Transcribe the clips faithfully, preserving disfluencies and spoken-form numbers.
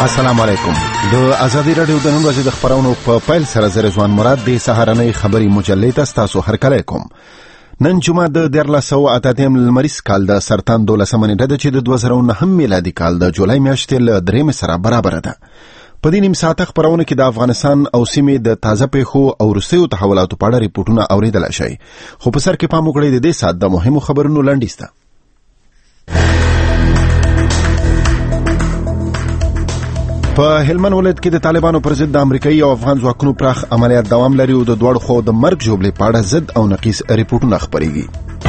السلام علیکم. د ازادي رادیو د نن ورځې د خبرونو په پیل سره زه رضوان مراد د سهارنۍ خبري مجلې ته تاسو هرکلی کوم. نن جمعه د دیارلس سوه اته اتیا لمریز کال د سرطان دولسمه نیټه ده چې د دوه زره نهم میلادي کال د جولای میاشتې له درېیمې سره برابره ده. په دې نیم ساعته خبرونه کې د افغانستان او سیمې د تازه پیښو او وروستیو تحولاتو په اړه ریپورټونه اوریدلی شئ، خو په سر کې پام وکړئ د دې ساعت د مهمو خبرونو لنډیز ته. په هلمند ولایت کې د طالبانو پر ضد د امریکایي او افغان ځواکونو پراخ عملیات دوام لري او د دواړو خواو د مرګ ژوبلې په اړه ضد او نقیص ریپورټونه خپرېږي.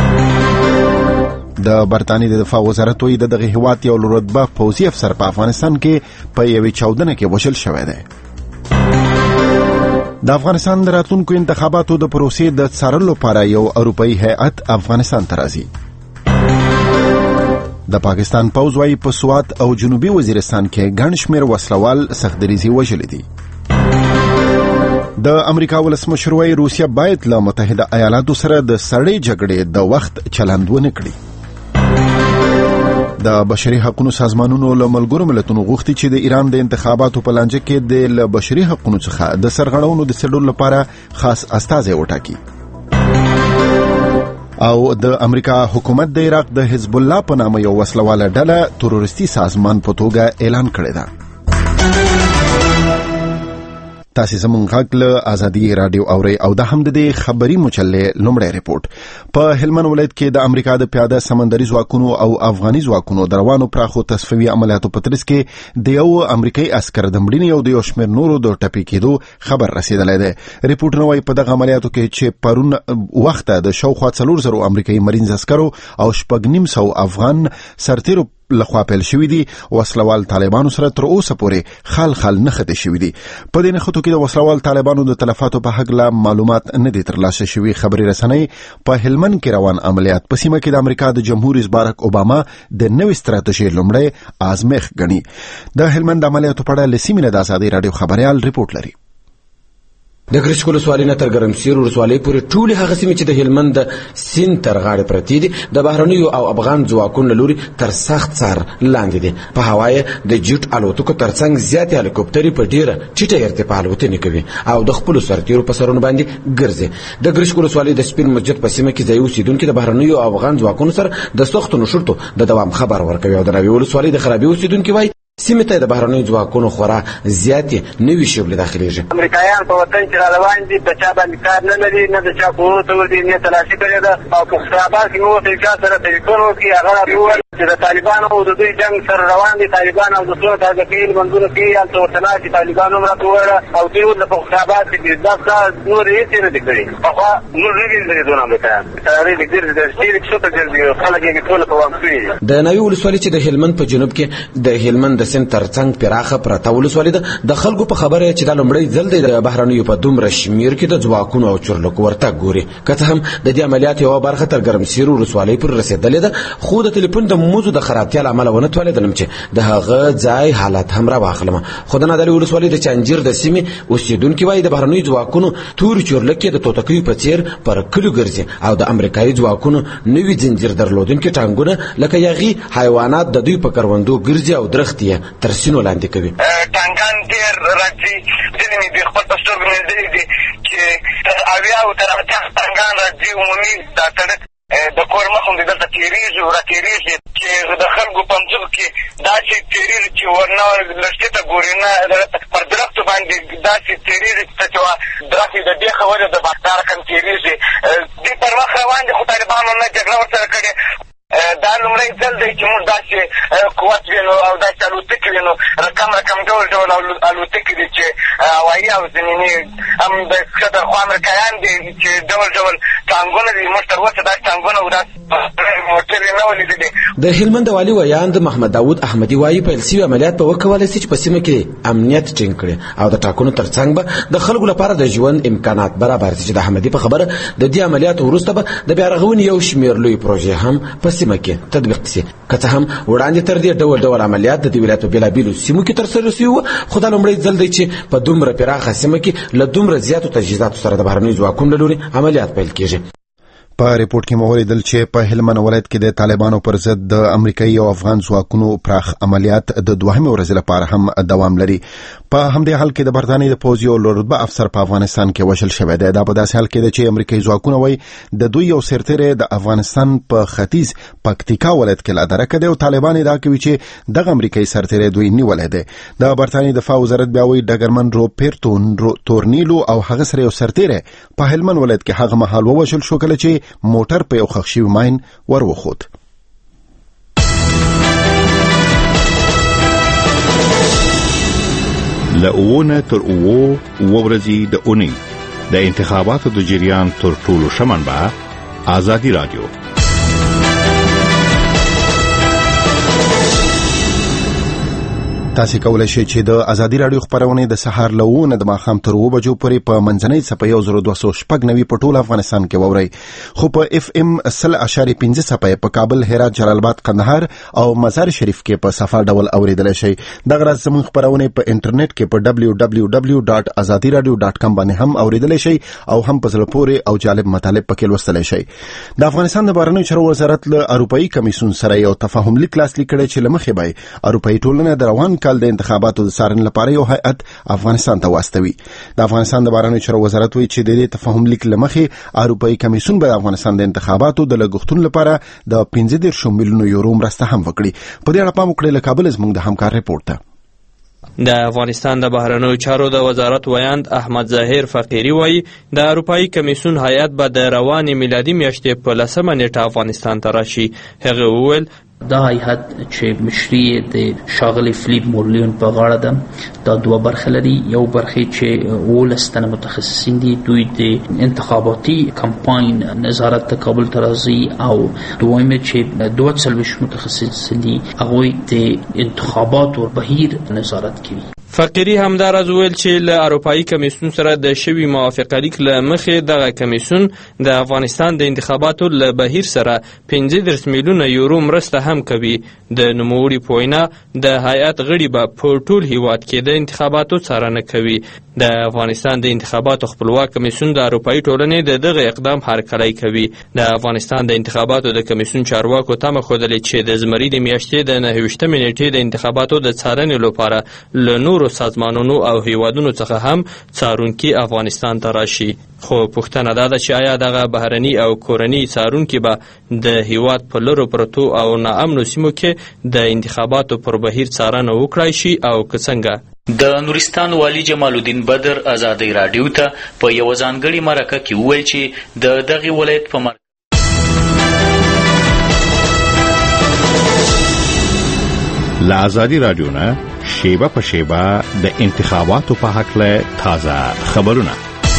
د برطانیې د دفاع وزارت وایي د دغه هیواد یو رتبه پوځي افسر په افغانستان کې په یوې چاودنه کې وژل شوی دی. د افغانستان د راتلونکو انتخاباتو د پروسې د څارلو لپاره یو اروپایي هیئت افغانستان ته راځي. د پاکستان پوځ وايي په سوات او جنوبي وزیرستان کې ګڼ شمېر وسلوال سختدریزي وژلي دي. د امریکا ولسمشر وايي روسیه باید له متحده ایالاتو سره د سړې جګړې د وخت چلند ونه کړي. د بشري حقوقو سازمانونو له ملګرو ملتونو غوښتي چې د ایران د انتخاباتو په لانجه کې د بشري حقوقو څخه د سرغړونو د څېړلو لپاره خاص استازی وټاکي. او د امریکا حکومت د عراق د حزب الله په نامه یو وسلواله ډله تروریستي سازمان په توګه اعلان کړی ده. تاسو زموږ غږ له ازادي رادیو اورئ او د هم د دې خبري مجلې لومړی ریپورت. په هلمند ولایت کې د امریکا د پیاده سمندري ځواکونو او افغاني ځواکونو د روانو پراخو تصفیوي عملیاتو په ترڅ کې د یو امریکایي عسکر د مړینې او د یو شمېر نورو د ټپي کېدو خبر رسېدلی دی. ریپورټونه وایي په دغه عملیاتو کې چې پرون وخته د شاوخوا څلور زرو امریکایي مرینز عسکرو او شپږ نیم سوه افغان سرتیرو لخوا پیل شوي دي. وسلوال طالبانو سره تر اوسه پورې خال خال نښتې شوي دي. په دې نښتو کې د وسلوال طالبانو د تلفاتو په هکله معلومات نه دي ترلاسه شوي. خبري رسنۍ په هلمند کې روان عملیات په سیمه کې د امریکا د جمهور رئیس بارک اوباما د نوې ستراتیژۍ لومړی ازمېښت ګڼي. د هلمند عملیاتو په اړه له سیمې نه د ازادي راډیو خبریال ریپورټ لري. د ګرشک ولسوالۍ نه تر ګرمسیر ولسوالۍ پورې ټولې هغه سیمې چې د هلمند د سیند تر غاړې پرتې دي د بهرنیو او افغان ځواکونو له لوري تر سخت څار لاندې دي. په هوا یې د جیټ الوتکو ترڅنګ زیاتې هلیکوپټرې په ډېره ټیټه ارتفاع الوتنې کوي او د خپلو سرتیرو په سرونو باندې ګرځي. د ګرشک ولسوالۍ د سپین مسجد په سیمه کې ځایي اوسېدونکي د بهرنیو او افغان ځواکونو سره د سختو نښتو د دوام خبر ورکوي او د راوي ولسوالۍ د خرابي اوسېدونکي وایي سیمه ته د بهرنیو ځواکونو خورا زیاتې نوې شوبلې داخليږي. امریکایان په وطن کې را روان دي، په چا باندې کار نه لري، نه د چا کورو ته ورځي، نه تلاشي کړې ده او په خرابات کې مو د چا سره تلیفون وکړي هغه راوویل چې د طالبانو او د دوی جنګ سره روان دي. طالبان او د څو تازه کېدل منځونه کې هلته ورته ناستي طالبان هم راته وویله او دوی ورته په خرابات کې دا نور هېڅ یې نه دي کړي. پخوا موږ نه دي لیدلي دونه امریکایان تیارې لږ ډېر د ډېرې کښته ګرځي خلک یې ټوله په وام شوي دي. د ناوې ولسوالۍ چې د هلمند په جنوب کې د هلمند د سیند ترڅنګ پراخه پرته ولسوالۍ ده. د خلکو په خبره چې دا لومړی ځل دی د بهرنیو په دومره شمېر کې د ځواکونو او چورلکو ورتګ ګوري. که څه هم د دې عملیات یوه برخه تر ګرمسیر ولسوالۍ پورې رسېدلې ده، خو د تلیفون د موزو د خرابتیا له امله ونه توانېدلم چې د هغه ځای حالات هم راواخلم. خو د نادرې ولسوالۍ د چانجیر د سیمې اوسېدونکي وایي د بهرنیو ځواکونو تورې چورلکې د توتکیو په څېر پر کلیو ګرځي او د امریکایي ځواکونو نوي ځنځیر درلودونکي ټانګونه لکه یاغي حیوانات د دوی په کروندو ګرځي او درختې یې تر سینو لاندې کوي. ټانګان ډېر راځي، ځینې مې د خپل په سترګو مې لیدلي دي چې تر اویاو تر اتیا ټانګان راځي. عمومي دا سړک د کور مخ هم دلته تېرېږي او راتېرېږي چې د خلکو په مځکو کې داسې تېرېږي چې ورنه لښتې ته ګوري، نه پر درختو باندې داسې تېرېږي چې درختې د بیخه ولې د دا رقم تېرېږي. دوی پر مخ روان دي، خو طالبانو نه جګړه ورسره کړې. دا لومړی ځل دی چې موږ داسې قوت وینو او داسې الوتکې وینو، رقم رقم ډول ډول الوتکې دي چې هوایي او زمیني هم د ښکته خوا امریکایان دي چې ډول ډول ټانګونه دي. موږ تر اوسه داسې ټانګونه او داسې موټرې نه ولیدلې. د هلمند والي ویاند محمد داود احمدي وایي پیل شوي عملیات به وکولی شي چې په سیمه کې امنیت ټینګ کړي او د ټاکنو ترڅنګ به د خلکو لپاره د ژوند امکانات برابر شي. چې د احمدي په خبره د دې عملیاتو وروسته به د بیا رغونې یو شمېر لوی پروژې هم په سیمه کې تطبیق شي. که څه هم وړاندې تر دې ډول ډول عملیات د دې ولایت په بېلابېلو سیمو کې ترسره شوي وو، خو دا لومړی ځل دی چې په دومره پراخه سیمه کې له دومره زیاتو تجهیزاتو سره د بهرنیو ځواکونو له لوري عملیات پیل کېږي. په ریپورت کې موریدل چې په هلمند ولایت کې د طالبانو پر ضد د امریکایي او افغان ځواکونو پراخ عملیات د دوهمې ورځې لپاره هم دوام لري. په همدې حال کې د برتانیې د پوځ یو لوړرتبه افسر په افغانستان کې وژل شوی دی. دا په داسې حال کې ده چې امریکایي ځواکونه وایي د دوی یو سرتیری د افغانستان په ختیځ پکتیکا ولایت کې لا درکه دی او طالبان دا کوي چې دغه امریکایي سرتیری دوی نیولې دی. د برتانیې دفاع وزارت بیا وایي ډګرمن روپرتون تورنیلو او هغه سره یو سرتیری په هلمند ولایت کې هغه مهال ووژل شو کله چې موټر په یو ښخ شوي ماین ور وخوت. لأونه تر اوو ورځې د اونۍ د انتخاباتو د جریان تر ټولو ښه منبع آزادي رادیو. تاسو کولای شئ چې د ازادي رادیو خبرونه د سهار لوونه د ماخام تر اوو بجو پورې په منځنۍ صفحه یو زر دوه سوه شپږ نوي په ټول افغانستان کې ووري، خو په اف ام صل اشاریه پنځه صفحه په کابل، هرات، جلال آباد، قندهار او مزار شریف کې په صفه ډول اوریدل شي. دغه راز زموږ خبرونه په انټرنیټ کې په دبلیو دبلیو دبلیو ډاټ ازادي رادیو ډاټ کام باندې هم اوریدل شي او هم په زړه پورې او جالب مطالب پکې لوستل شي. د افغانستان د بهرنیو چارو وزارت له اروپאי کمیسیون سره یو تفاهم لیک لاسلیک کړی چې لمخې به اروپאי ټولنه د روان کال د انتخاباتو د څارنې لپاره یو هیئت افغانستان ته واستوي. د افغانستان د بهرنیو چارو وزارت وایي چې د دې تفاهم لیک لمخې اروپאי کمیسیون به د افغانستان د انتخاباتو د لګښتونو لپاره د پنځه دېرش میلیونو یورو مرسته هم وکړي. په دې اړه پام وکړئ. له کابل زموږ د همکار ریپورت ته. د افغانستان د بهرنیو چارو د وزارت ویاند احمد ظاهر فقیری وایي د اروپאי کمیسیون هیئت به د روانې میلادي میاشتې په لسمه نیټه افغانستان ته راشي. هغه وویل دا هیئت چې مشري د ښاغلي فلیپ مورلیون په غاړه ده، دا دوه برخې لري. یو برخې چې اوولس تنه متخصصین دي، دوی د انتخاباتي کمپاین نظارت د کابل ته راځي، او دویمه چې دوه څلوېښت متخصصین دي، هغوی د انتخاباتو بهیر نظارت کوي. فقیری همدارز ویل چې له اروپאי کمیسیون سره د شوي موافقه لیک له مخې دغه کمیسیون د افغانستان د انتخاباتو له بهیر سره پنځه دېرش میلیونه یورو مرسته هم کوي. د نوموړي په وینا د هیئت غړي به په ټول هیواد کې د انتخاباتو څارنه کوي. د افغانستان د انتخاباتو خپلواک کمیسیون د اروپאי ټولنې د دغه اقدام هرکلی کوي. د افغانستان د انتخاباتو د کمیسیون چارواکو تمه ښودلې چې د زمري د میاشتې د نهه ویشتمې نیټې د انتخاباتو د څارنې لپاره له نورو سازمانونو او هیوادونو څخه هم څارونکي افغانستان ته راشي. خو پوښتنه دا ده چې آیا دغه بهرني او کورني څارونکي به د هیواد په لرو پرتو او ناامنو سیمو کې د انتخاباتو پر بهیر څارنه وکړای شي او که څنګه؟ د نورستان والی جمال الدین بدر آزادی رادیو ته په یو ځانګړي مرکه کې وویل چې د دغه ولایت په مرکه له آزادي رادیو نه شیبه په شیبه د انتخاباتو په هکله تازه خبرونه.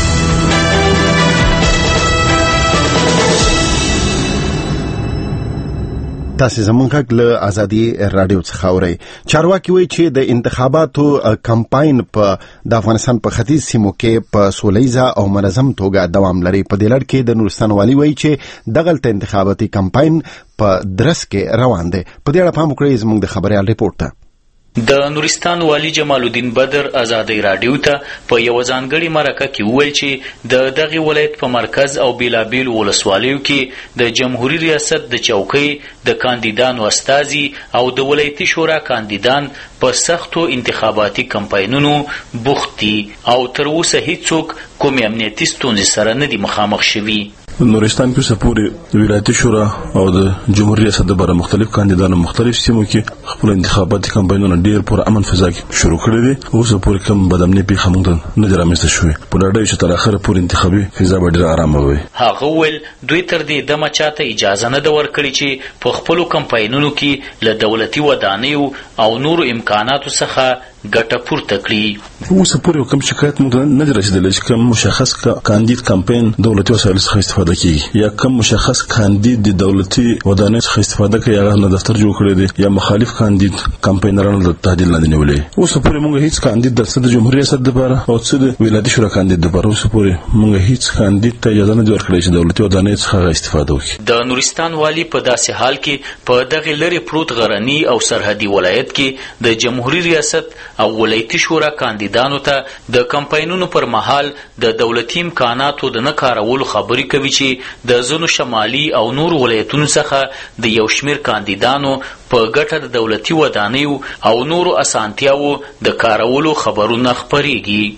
تاسو زمونږ غږ له آزادي رادیو څخه اورئ. چارواکي وایي چې د انتخاباتو کمپاین په د افغانستان په ختیځ سیمو کې په سولیزه او منظم توګه دوام لري. په دې لړ کې د نورستان والي وایي چې دغه انتخاباتي کمپاین په درس کې روان دی. په دې اړه پام وکړئ. زموږ د خبريال ریپورت ته. د نورستان والی جمال الدین بدر آزادی رادیو ته په یو ځانګړي مرکه کې وویل چې د دغه ولایت په مرکز او بیلابیل ولسوالیو کې د جمهوریت ریاست د چوکۍ د کاندیدانو استازي او د ولایتي شورا کاندیدان په سختو انتخاباتي کمپاینونو بوخت دي او تر اوسه هیڅوک کوم امنیتي ستونزې سره نه دي مخامخ شوي. نورستان کې سپوري ولایتي شورا او د جمهوریت ریاست د بره مختلف کاندیدانو مختلف سیمو کې خپل انتخاباتي کمپاینونه ډیر پر امن فضا کې شروع کړي دي. اوس پورې کوم بدامنۍ په خمونته نه درامسته شوې. په ډاډه چې تر اخره پورې انتخابي فضا ډیر آرامه وي. هغه ول دوی تر دې د مچاته اجازه نه ورکړي چې په خپل کمپاینونو کې له دولتي ودانیو او نورو امکاناتو څخه ګټه پورته کړي. اوس پورې کوم شکایت موږ نه دررسیدل چې کوم مشخص کاندید کمپاین دولتي وسایل څخه استفاده کوي یا کوم مشخص کاندید د دولتي ودانیو څخه استفاده کوي یا نه دفتر جوړ کړی دی یا مخالف کاندید کمپاینرانو د تهدید لاندې نیولې. اوس پورې موږ هیڅ کاندید د صد جمهوریت ریاست لپاره او صد ولایتي شورا کاندید لپاره اوس پورې موږ هیڅ کاندید ته اجازه نه ورکړې چې دولتي ودانیو څخه استفاده وکړي. د نورستان والی په داسې حال کې په دغه لری پروت غرنی او سرحدي ولایت کې د جمهوریت ریاست او ولایتي شورا کاندیدانو ته د کمپاینونو پر مهال د دولتي امکاناتو د نه کارولو خبرې کوي چې د ځینو شمالي او نور ولایتونو څخه د یو شمېر کاندیدانو په ګټه د دولتي ودانیو او نورو اسانتیاوو د کارولو خبرونه خپریږي.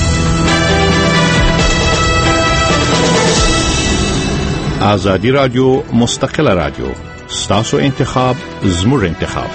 آزادی رادیو مستقله رادیو ستاسو انتخاب زموږ انتخاب.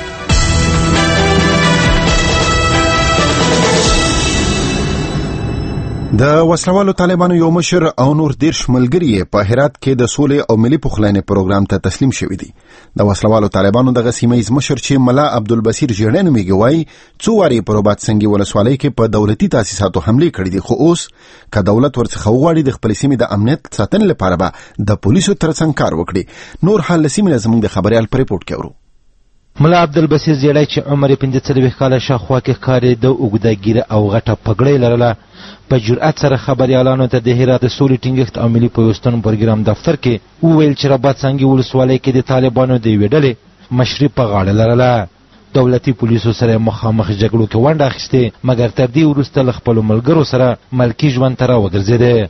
د وسلوالو طالبانو یو مشر او نور دیرش ملګري په هرات کې د سولې او ملي پخلاینې پروګرام ته تسلیم شوي دي. د وسلوالو طالبانو دغه سیمه‌یز مشر چې ملا عبدالبصیر ژیړی نومیږي وایي څو وارې په رباط سنگي ولسوالۍ کې په دولتي تاسیساتو حملې کړې دي، خو اوس که دولت ورڅخه وغواړي د خپلې سیمې د امنیت ساتنې لپاره به د پولیسو ترڅنګ کار وکړي. نور حال له سیمې نه زموږ د خبریال په ریپورټ کې اورو. ملا عبدالبصیر ژیړی چې عمر یې پنځه څلوېښت کاله شاوخوا کې ښکاري د اوږده ږیره او غټه پګړۍ لرله، په جرأت سره خبریالانو ته د هرات د سولې ټینګښت او ملي پیوستون پروګرام دفتر کې وویل چې رباط سنگي ولسوالۍ کې د طالبانو د یوې ډلې مشري په غاړه لرله. دولتي پولیسو سره مخامخ جګړو کې ونډه اخیستې، مګر تر دې وروسته له خپلو ملګرو سره ملکي ژوند ته راوګرځېده.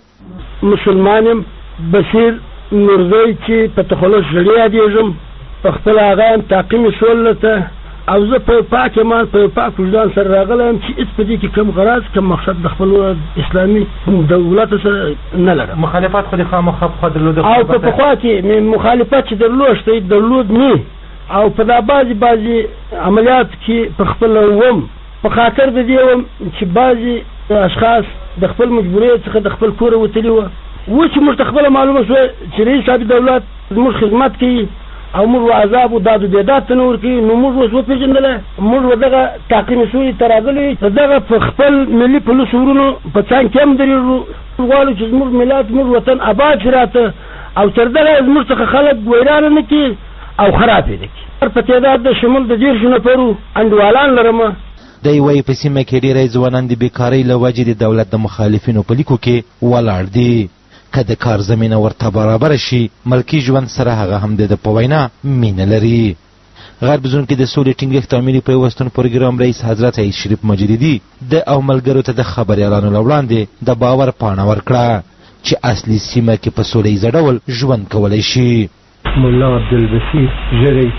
مسلمان یم، بصیر نورزی چې په تخلص ژړی یادېږم، په خپل هغه یم تعقیم سولله ته او زه په پاک ایمان په پاک وجدان سره راغلی یم چې هېڅ په دې کې کم غرض کم مقصد د خپل اسلامي دولت سره نه لرم. مخالفت خو دې خامخا پخوا درلود او په پخوا کې مخالفت چې درلود شته درلود نه، او په دا بعضې بعضې عملیات کې په خپل وم په خاطر د دې وم چې بعضې اشخاص د خپل مجبوریت څخه د خپل کوره وتلي وه. اوس چې موږ ته خپله معلومه شوه چې رئیس صاحب دولت زموږ خدمت کوي او موږ عذاب او داد او بیداد ته نه ورکوي، نو موږ اوس وپېژندله موږ دغه تعقیم سولې ته راغلي، دغه په خپل ملي پولیسو ورونو په څنګ کې هم درېږو، غواړو چې زموږ ملت زموږ وطن آباد شي راته او تر دغه زموږ څخه خلک ویرانه نه کړي او خراب یې نه کړي. په تعداد د شمول د دېرشو نفرو انډوالان لرمه. دی وایي په سیمه کې ډېری ځوانان د بېکارۍ له وجې د دولت د مخالفینو په لیکو کې ولاړ دي. که د کار زمینه ورته برابره شي، ملکي ژوند سره هغه هم د ده په وینا مینه لري. غرب زون کې د سولې ټینګښت او ملي پیوستون پروګرام رئیس حضرت عیس شریف مجددي د او ملګرو ته د خبریالانو له وړاندې د باور پاڼه ورکړه چې اصلي سیمه کې په سوله ییزه ډول ژوند کولی شي. ملا عبدالبصیر ژیړی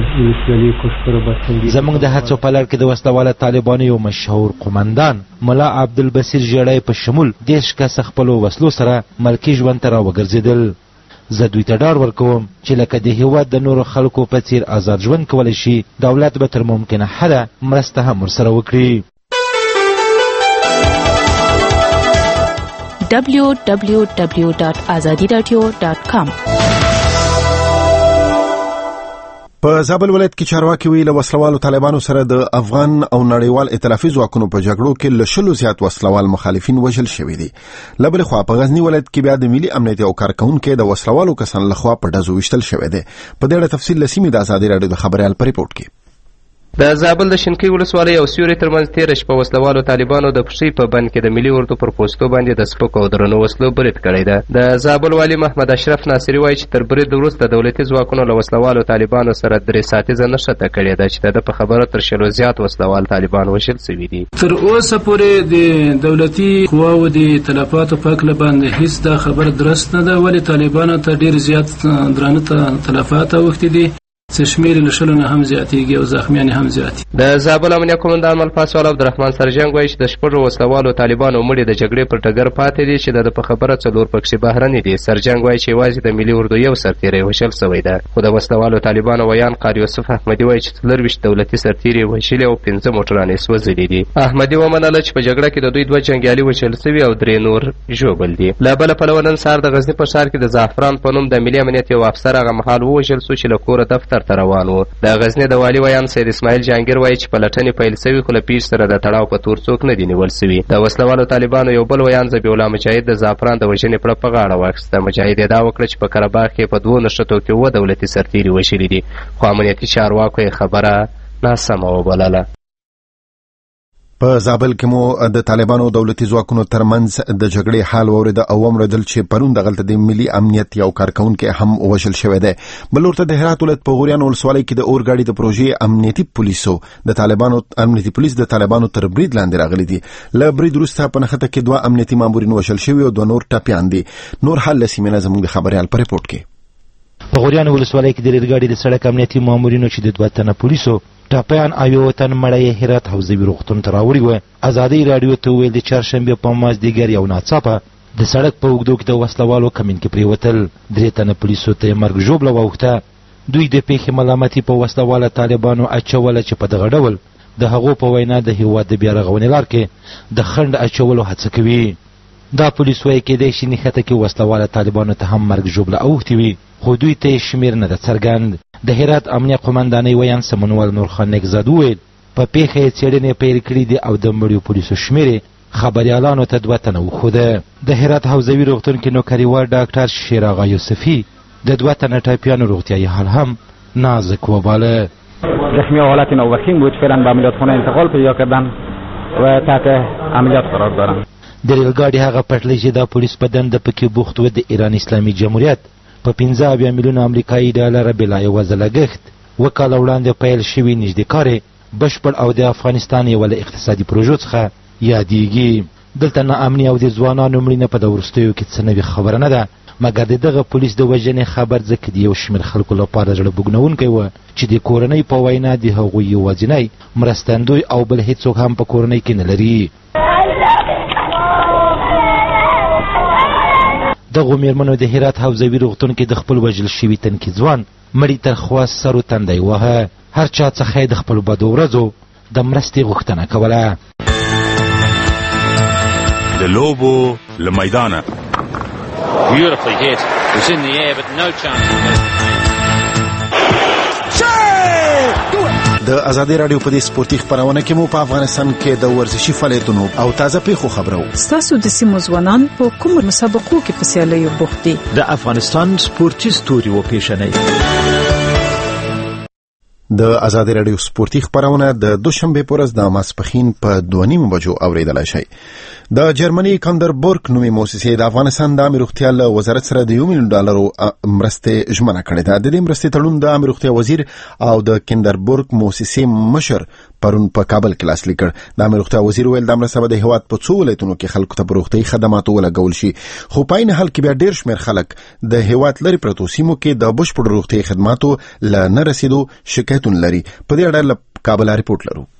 زموږ د هڅو په لړ کې د وسلواله طالبانو یو مشهور قومندان ملا عبدالبصیر ژیړی په شمول دېرش کسه خپلو وسلو سره ملکي ژوند ته راوګرځېدل. زه دوی ته ډاډ ورکوم چې لکه د هېواد د نورو خلکو په څېر آزاد ژوند کولی شي، دولت به تر ممکنه حده مرسته هم ورسره وکړي. دبلیو دبلیو دبلیو ډاټ ازادي راډیو ډاټ کام. په زابل ولایت کې چارواکي ویل وسلوالو طالبانو سره د افغان او نړیوال ائتلافي ځواکونو په جګړو کې له شلو زیات وسلوال مخالفین وژل شوي دي. له بلې خوا په غزني ولایت کې بیا د ملي امنیت او کارکونکو د وسلوالو کسانو لخوا په ډزو ویشتل شوی دی. په دې اړه تفصیل له سیمې د ازادي راډیو د خبریال په ریپورټ کې. د زابل د شینکۍ ولسوالۍ او سیوري ترمنځ تېره شپه وسلوالو طالبانو د پښې په بند کې د ملي اردو پر پوستو باندې د سپکو او درنو وسلو برید کړی ده. د زابل والي محمد اشرف ناصري وایي چې تر برید وروسته دولتي ځواکونو له وسلوالو طالبانو سره درې ساعتیزه نښته کړې ده چې د ده په خبره تر شلو زیات وسلوال طالبان وژل سوي دي. تر اوسه پورې د دولتي قواو د تلفاتو په هکله باندې هیڅ دا خبره درست نه ده، ولې طالبانو ته ډېر زیات درانه تلفات اوښتي دي چې شمېر له شلو نه هم زیاتېږي او زخمیان هم زیات. د زابل امنیه قومندان ملپاسوال عبدالرحمن سرجنګ وایي چې د شپږو وسلوالو طالبانو مړي د جګړې پر ټګر پاتې دي چې د په خبره څلور پکښې بهرني دي. سرجنګ وایي چې یوازې د ملي اردو یو سرتیری وژل سوی ده، خو د وسلوالو طالبانو ویان قاري یوسف احمدي وایي چې څلرویشت دولتي سرتیري وژلي او پنځه موټران یې سوځلي دي. احمدي ومنله چې په جګړه کې د دوی دوه جنګیالي وژل سوي او درې نور ژوبل دي. له بله پلوه نن سهار د غزني په ښار کې د زعفران په نوم د ملي امنیت یو افسر هغه مهال ووژل سو چې له کوره دفتر ته روان و. د غزني د والي ویان سید اسماعیل جهانګیر وایي چې پلټنې پیل سوي خو له پیښ سره د تړاو په تور څوک نه دي نیول سوي. د وسلوالو طالبانو یو بل ویان ذبیح الله مجاهد د زعفران د وژنې پړه په غاړه واخیسته. مجاهد ادعا وکړه چې په قرهباغ کې په دوو نښتو کې اووه دولتي سرتیري وژلي دي، خو امنیتي چارواکو یې خبره ناسمه وبلله. په زابل کې مو د طالبانو دولتي ځواکونو ترمنځ د جګړې حال ورده او امردل چې پرون دغلت د ملي امنیت یو کارکونکو هم وشل شوې ده. بلور ته د هرات ولایت په غوریان ولسوالۍ کې د اورګاډي د پروژې امنیتي پولیسو د طالبانو امنیتي پولیس د طالبانو تر برید لاندې راغلي دي. ل برید وروسته په نخته کې دوه امنیتي مامورین وشل شوي او دوه نور ټپیان دي. نور حل لسیمه زموږ د خبريال پر رپورت کې په غوریان ولسوالۍ کې د ریلګاډي د سړک امنیتي مامورینو چې د دوه تنه پولیسو ټپیان ایو تن مړی هرات حوزوي روغتون ته راوړي و. ازادي رادیو ته ویل د چهارشنبه په مازدیګر یو ناڅاپه د سړک په اوږدو کې د وسلوالو کمین کې پریوتل. درې تنه پولیسو ته مرګ ژوبله واوښته. دوی د پیښې ملامتي په وسلواله طالبانو اچوله چې په دغه ډول د هغو په وینا د هیواد د بیا رغونې لار کې د خنډ اچولو هڅه کوي. دا پولیس وایي کېدای شي نښته کې وسلواله طالبانو ته هم مرګ ژوبله اوښتې وي، خو دوی ته شمیر نه ده څرګند. د هرات امنیه قومندانۍ ویان سمنوال نورخان نیکزاد وویل په پیښه یې څېړنې پیل کړي دي او د مړیو پولیسو شمیر خبریالانو ته دوه تنه وښوده. د هرات حوزوي روغتون کې نوکریوال ډاکټر شیر آغا یوسفي د دوه تنه ټپیانو روغتیایي حال هم نازک وباله. زخمی حالت نووخیم بود، فعلا به عملیات خانه انتقال پیدا کردن و تحت عملیات قرار دارن. د ریلګاډي هغه پټلۍ چې دا پولیس په دنده پکې بوخت و د ایران اسلامي جمهوریت په پنځه اویا میلیونه امریکایي ډالره بلا یوازې لګښت اوه کاله وړاندې پیل شوي نږدې کار بشپړ او د افغانستان یوه له اقتصادي پروژو څخه یادیږي. دلته ناامني او د ځوانانو مړینه په د وروستیو کې څه نوې خبره نه ده، مګر د دغه پولیس د وژنې خبر ځکه د یو شمېر خلکو لپاره زړه بوږنونکی و چې د کورنۍ په وینا د هغوی یوازینی مرستندوی او بل هیڅوک هم په کورنۍ کې نه لري. دغو میرمنو د هرات حوزوي روغتون کې د خپل وژل شوي تنکي ځوان مړي تر خوا سر و تندی وهه. هر چا څخه یې د خپلو بدو ورځو د مرستې غوښتنه کوله. د لوبو له میدانه Beautifully hit. It was in the air, but no chance. د ازادي رادیو په دې سپورتي خبرونه کې مو په افغانستان کې د ورزشي فعالیتونو او تازه پیښو خبرو. ستاسو د سیمو ځوانان په کومو مسابقو کې په سیالیو بوخت دي؟ د افغانستان سپورتي ستوري وپېژنئ. د ازادي رادیو سپورتي خبرونه د دوشنبه په ورځ د ماسپښین په دوه نیمو بجو اوریدلای شئ. د جرمني کاندربورګ نومي مؤسسې د افغانستان د عامه روغتیا له وزارت سره د یو میلیون ډالرو مرستې ژمنه کړې ده. د دې مرستې تړون د عامه روغتیا وزیر او د کاندربورګ مؤسسې مشر پرون په کابل کې لاسلیک کړ. د عامه روغتیا وزیر ویل د مرسته د هیواد په څو ولایتونو کې خلکو ته روغتي خدمات ولګول شي، خو په عین حال کې بیا ډیر شمېر خلک د هیواد لري پرتو سیمو کې د بشپړ روغتي خدماتو ل نه رسیدو شکایتونه لري. په دې اړه له کابل ریپورت لرو.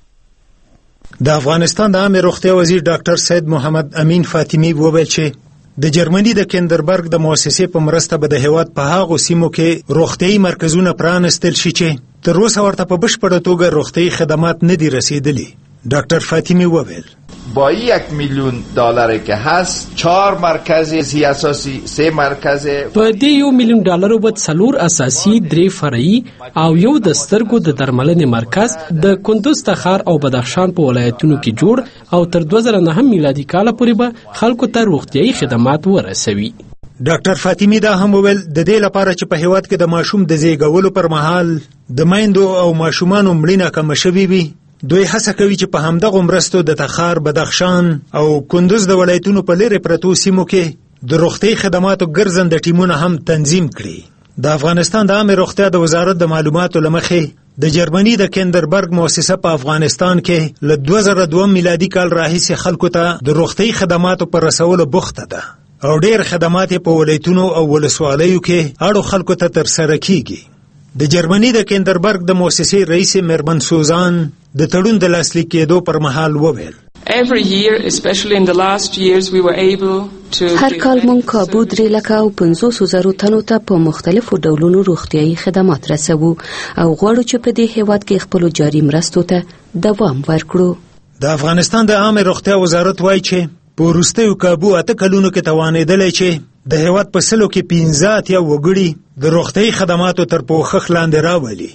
د افغانستان د عامه روغتیا وزیر ډاکټر سید محمد امین فاطمی وویل چې د جرمني د کندربرګ د مؤسسې په مرسته به د هیواد په هغو سیمو کې روغتیايي مرکزونه پرانستل شي چې تر اوسه ورته په بشپړه توګه روغتیايي خدمات نه دي رسیدلي. ډاکټر فاطمی وویل با یک میلیون دلاری که هست چهار مرکز سی اساسی سه مرکز په دې یو میلیون ډالرو به څلور اساسي درې فرعي او یو د سترګو د درملنې مرکز د کندوز تخار او بدخشان په ولایتونو کې جوړ او تر دوه زره نهم میلادي کال پورې به خلکو ته روغتیايي خدمات ورسوي. ډاکټر فاطمی دا هم وویل د دې لپاره چې په هیواد کې د ماشوم د زیږولو پر مهال د میندو او ماشومانو مړینه کمه شوې وي، دوی هڅه کوي چې په همدغو مرستو د تخار، بدخشان او کندوز د ولایتونو په لرې پرتو سیمو کې د روغتیايي خدماتو ګرځنده ټیمونه هم تنظیم کړي. د افغانستان د عامه روغتیا د وزارت د معلوماتو له مخې د جرمني د کندربرګ مؤسسه په افغانستان کې له دوه زره دوه میلادي کال راهیسې خلکو ته د روغتیايي خدماتو پر رسولو بوخته ده او ډېر خدمات په ولایتونو او ولسوالیو کې اړو خلکو ته ترسره کیږي. د جرمني د کندربرګ د مؤسسې رئیس میرمن سوزان د تړون د لاسلیک کېدو پر مهال وویل Every year, especially in the last years, we were able to هر کال مونږ کابو درې لکه او پنځوسو زرو تنو ته په مختلفو ډولونو روغتیايي خدمات رسوو او غواړو چې په دې هیواد کې خپلو جاري مرستو ته دوام ورکړو. د افغانستان د عامه روغتیا وزارت وایي چې په وروستیو کابو اته کلونو کې توانېدلی چې د هیواد په سلو کې پنځه اتیا وګړي د روغتیايي خدماتو تر پوښښ لاندې راولي.